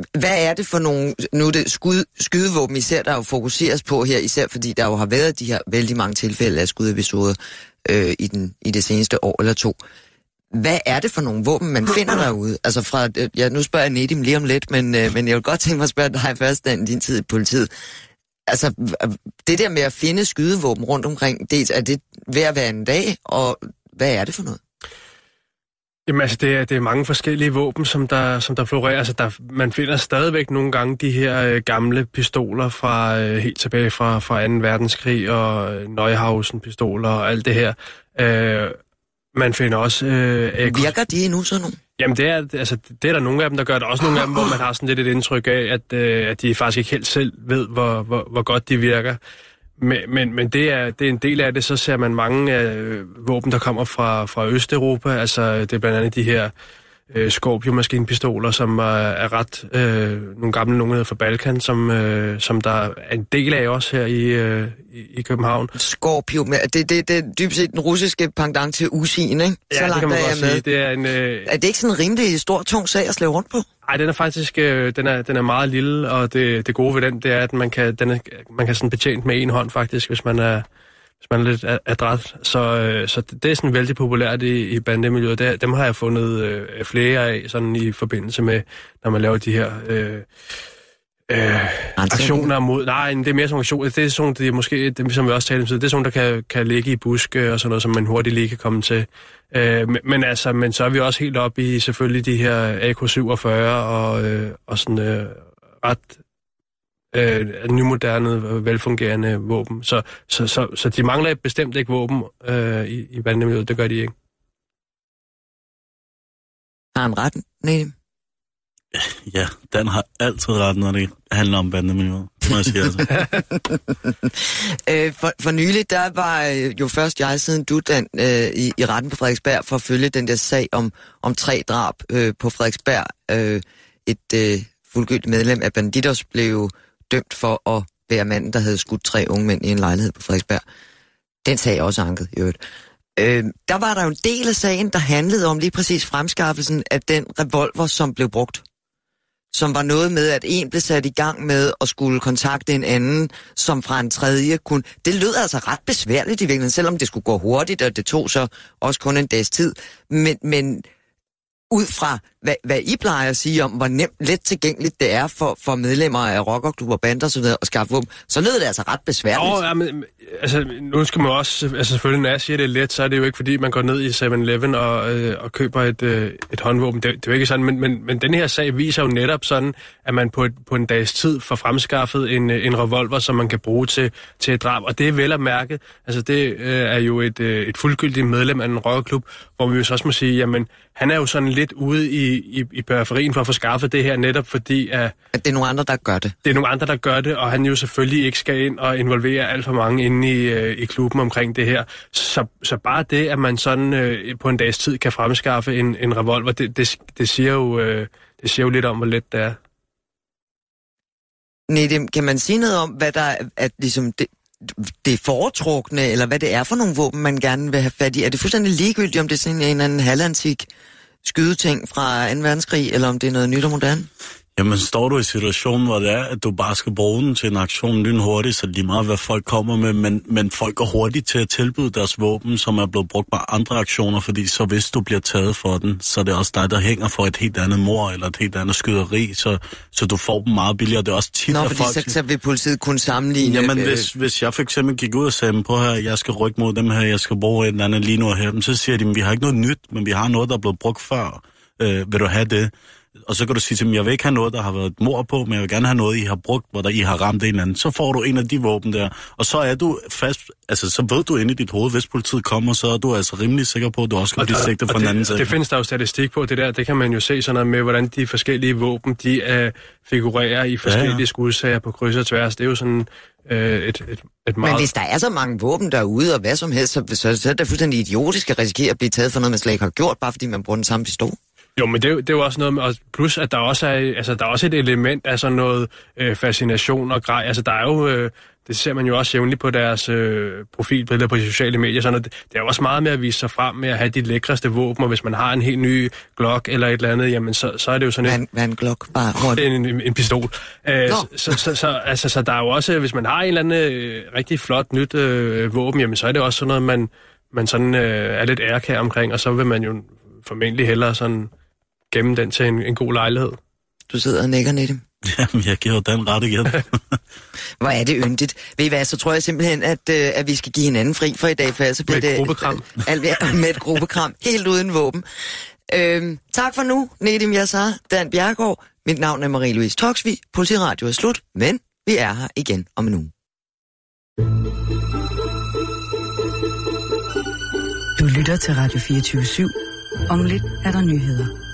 Hvad er det for nogle, nu er det skud, skydevåben især, der jo fokuseres på her, især fordi der jo har været de her vældig mange tilfælde af skudepisoder øh, i, den, i det seneste år eller to. Hvad er det for nogle våben, man finder derude? Altså fra, ja, nu spørger jeg Nedim lige om lidt, men, øh, men jeg vil godt tænke mig at spørge dig først, Dan, din tid i politiet. Altså, det der med at finde skydevåben rundt omkring, det, er det hver hver en dag, og hvad er det for noget? Jamen altså, det er, det er mange forskellige våben, som der, som der florerer. Altså, der, man finder stadigvæk nogle gange de her øh, gamle pistoler fra øh, helt tilbage fra, fra anden verdenskrig, og øh, Neuhausen-pistoler og alt det her. Øh, man finder også... Øh, Virker de endnu sådan nogle? Jamen, det er, altså, det er der nogle af dem, der gør det. Også nogle af dem, hvor man har sådan lidt et indtryk af, at, øh, at de faktisk ikke helt selv ved, hvor, hvor, hvor godt de virker. Men, men, men det, er, det er en del af det. Så ser man mange øh, våben, der kommer fra, fra Østeuropa. Altså, det er blandt andet de her øh, Scorpio-maskinpistoler, som er, er ret... Øh, nogle gamle nogle fra Balkan, som, øh, som der er en del af også her i, øh, i, i København. Scorpio, det, det, det er dybest set den russiske pendant til Usin, ikke? Ja, så langt det kan man godt sige. Det er, en, øh... er det ikke sådan en rimelig stor, tung sag at slæve rundt på? Nej, den er faktisk øh, den er, den er meget lille, og det, det gode ved den, det er, at man kan, den er, man kan sådan betjent med en hånd faktisk, hvis man er, hvis man er lidt adræt. Så, øh, så det er sådan vældig populært i, i bandemiljøet. Det, dem har jeg fundet øh, flere af, sådan i forbindelse med, når man laver de her øh, øh, aktioner mod... Nej, det er mere sådan aktioner. Det er sådan, det er måske, det, som vi også talte om, det er sådan, der kan, kan ligge i buske og sådan noget, som man hurtigt lige kan komme til. Øh, men, men altså, men så er vi også helt oppe i selvfølgelig de her A K syvogfyrre og, øh, og sådan øh, ret øh, nymoderne, velfungerende våben. Så, så, så, så de mangler bestemt ikke våben øh, i, i bandemiljøet, det gør de ikke. Har han ret, Nedim? Ja, den har altid ret, når det handler om bandemiljøet, må jeg sige altså. øh, for, for nylig, der var øh, jo først jeg siden du, Dan, øh, i, i retten på Frederiksberg for at følge den der sag om, om tre drab øh, på Frederiksberg. Øh, et øh, fuldgyldigt medlem af Bandidos blev dømt for at være manden, der havde skudt tre unge mænd i en lejlighed på Frederiksberg. Den sag er også anket, i øvrigt. Øh, der var der jo en del af sagen, der handlede om lige præcis fremskaffelsen af den revolver, som blev brugt. Som var noget med, at en blev sat i gang med at skulle kontakte en anden, som fra en tredje kunne... Det lød altså ret besværligt i virkeligheden, selvom det skulle gå hurtigt, og det tog så også kun en dags tid. Men, men ud fra, hvad, hvad I plejer at sige om, hvor nemt, let tilgængeligt det er for, for medlemmer af rockerklubber, bander og så videre at skaffe våben, så lød det altså ret besværligt. Nå, ja, men, altså, nu skal man også... Altså, selvfølgelig, når jeg siger, det er let, så er det jo ikke, fordi man går ned i seven eleven og, øh, og køber et, øh, et håndvåben. Det, det er jo ikke sådan, men, men, men den her sag viser jo netop sådan, at man på, et, på en dags tid får fremskaffet en, en revolver, som man kan bruge til, til et drab. Og det er vel at mærke. Altså, det øh, er jo et, øh, et fuldgyldigt medlem af en rockerklub, hvor vi jo så også må sige, jamen, han er jo sådan lidt ude i, i, i periferien for at få skaffet det her, netop fordi... At, at det er nogle andre, der gør det. Det er nogle andre, der gør det, og han jo selvfølgelig ikke skal ind og involvere alt for mange inde i, øh, i klubben omkring det her. Så, så bare det, at man sådan øh, på en dags tid kan fremskaffe en, en revolver, det, det, det, siger jo, øh, det siger jo lidt om, hvor let det er. Nedim, kan man sige noget om, hvad der er, at ligesom det, det foretrukne, eller hvad det er for nogle våben, man gerne vil have fat i? Er det fuldstændig ligegyldigt, om det er sådan en eller anden halvantik skydeting fra anden verdenskrig, eller om det er noget nyt og moderne? Jamen, står du i situationen, hvor det er, at du bare skal bruge den til en aktion lynhurtigt, så lige meget, hvad folk kommer med, men, men folk går hurtigt til at tilbyde deres våben, som er blevet brugt på andre aktioner, fordi så hvis du bliver taget for den, så er det også dig, der hænger for et helt andet mord, eller et helt andet skyderi, så, så du får dem meget billigere. Det er også tit, Nå, at fordi folk... så, så vil politiet kunne sammenligne... Jamen, øh... hvis, hvis jeg for eksempel gik ud og sagde på her, jeg skal rykke mod dem her, jeg skal bruge et eller andet lige nu og her, så siger de, vi har ikke noget nyt, men vi har noget, der er blevet brugt før. Øh, vil du have det? Og så kan du sige til dem, jeg vil ikke have noget, der har været et mord på, men jeg vil gerne have noget, I har brugt, hvor der I har ramt en eller anden. Så får du en af de våben der, og så er du fast, altså så ved du inde i dit hoved, hvis politiet kommer, så er du altså rimelig sikker på, at du også kan blive sigtet for en anden sag. Det findes der jo statistik på, det der, det kan man jo se sådan noget med, hvordan de forskellige våben, de uh, figurerer i forskellige ja, ja. skudsager på kryds og tværs. Det er jo sådan uh, et, et, et meget... Men hvis der er så mange våben derude, og hvad som helst, så, så, så er det fuldstændig idiotisk at risikere at blive taget for noget, man slet ikke har gjort, bare fordi man bruger den samme pistol. Jo, men det, er, det er jo også noget med, og plus at der også er, altså, der er også et element af sådan noget øh, fascination og grej. Altså der er jo, øh, det ser man jo også jævnligt på deres øh, profilbilleder på de sociale medier. Sådan, det, det er jo også meget med at vise sig frem med at have de lækreste våben, og hvis man har en helt ny Glock eller et eller andet, jamen så, så er det jo sådan en... Hvad en Glock? Bare en, en, en pistol. Øh, så, så, så, altså, så der er jo også, hvis man har en eller anden øh, rigtig flot nyt øh, våben, jamen så er det også sådan noget, man, man sådan, øh, er lidt ærkær omkring, og så vil man jo formentlig hellere sådan gemme den til en, en god lejlighed. Du sidder og nikker, Nedim. Jamen, jeg giver den ret igen. Hvor er det yndigt. Ved I hvad, så tror jeg simpelthen, at, øh, at vi skal give hinanden fri for i dag, for så bliver med et det... gruppekram. Alt, med et gruppekram, helt uden våben. Øhm, tak for nu, Nedim Yassar, Dan Bjerregaard. Mit navn er Marie-Louise Toksvig. Politiradio er slut, men vi er her igen om en uge. Du lytter til Radio fireogtyve syv. Om lidt er der nyheder.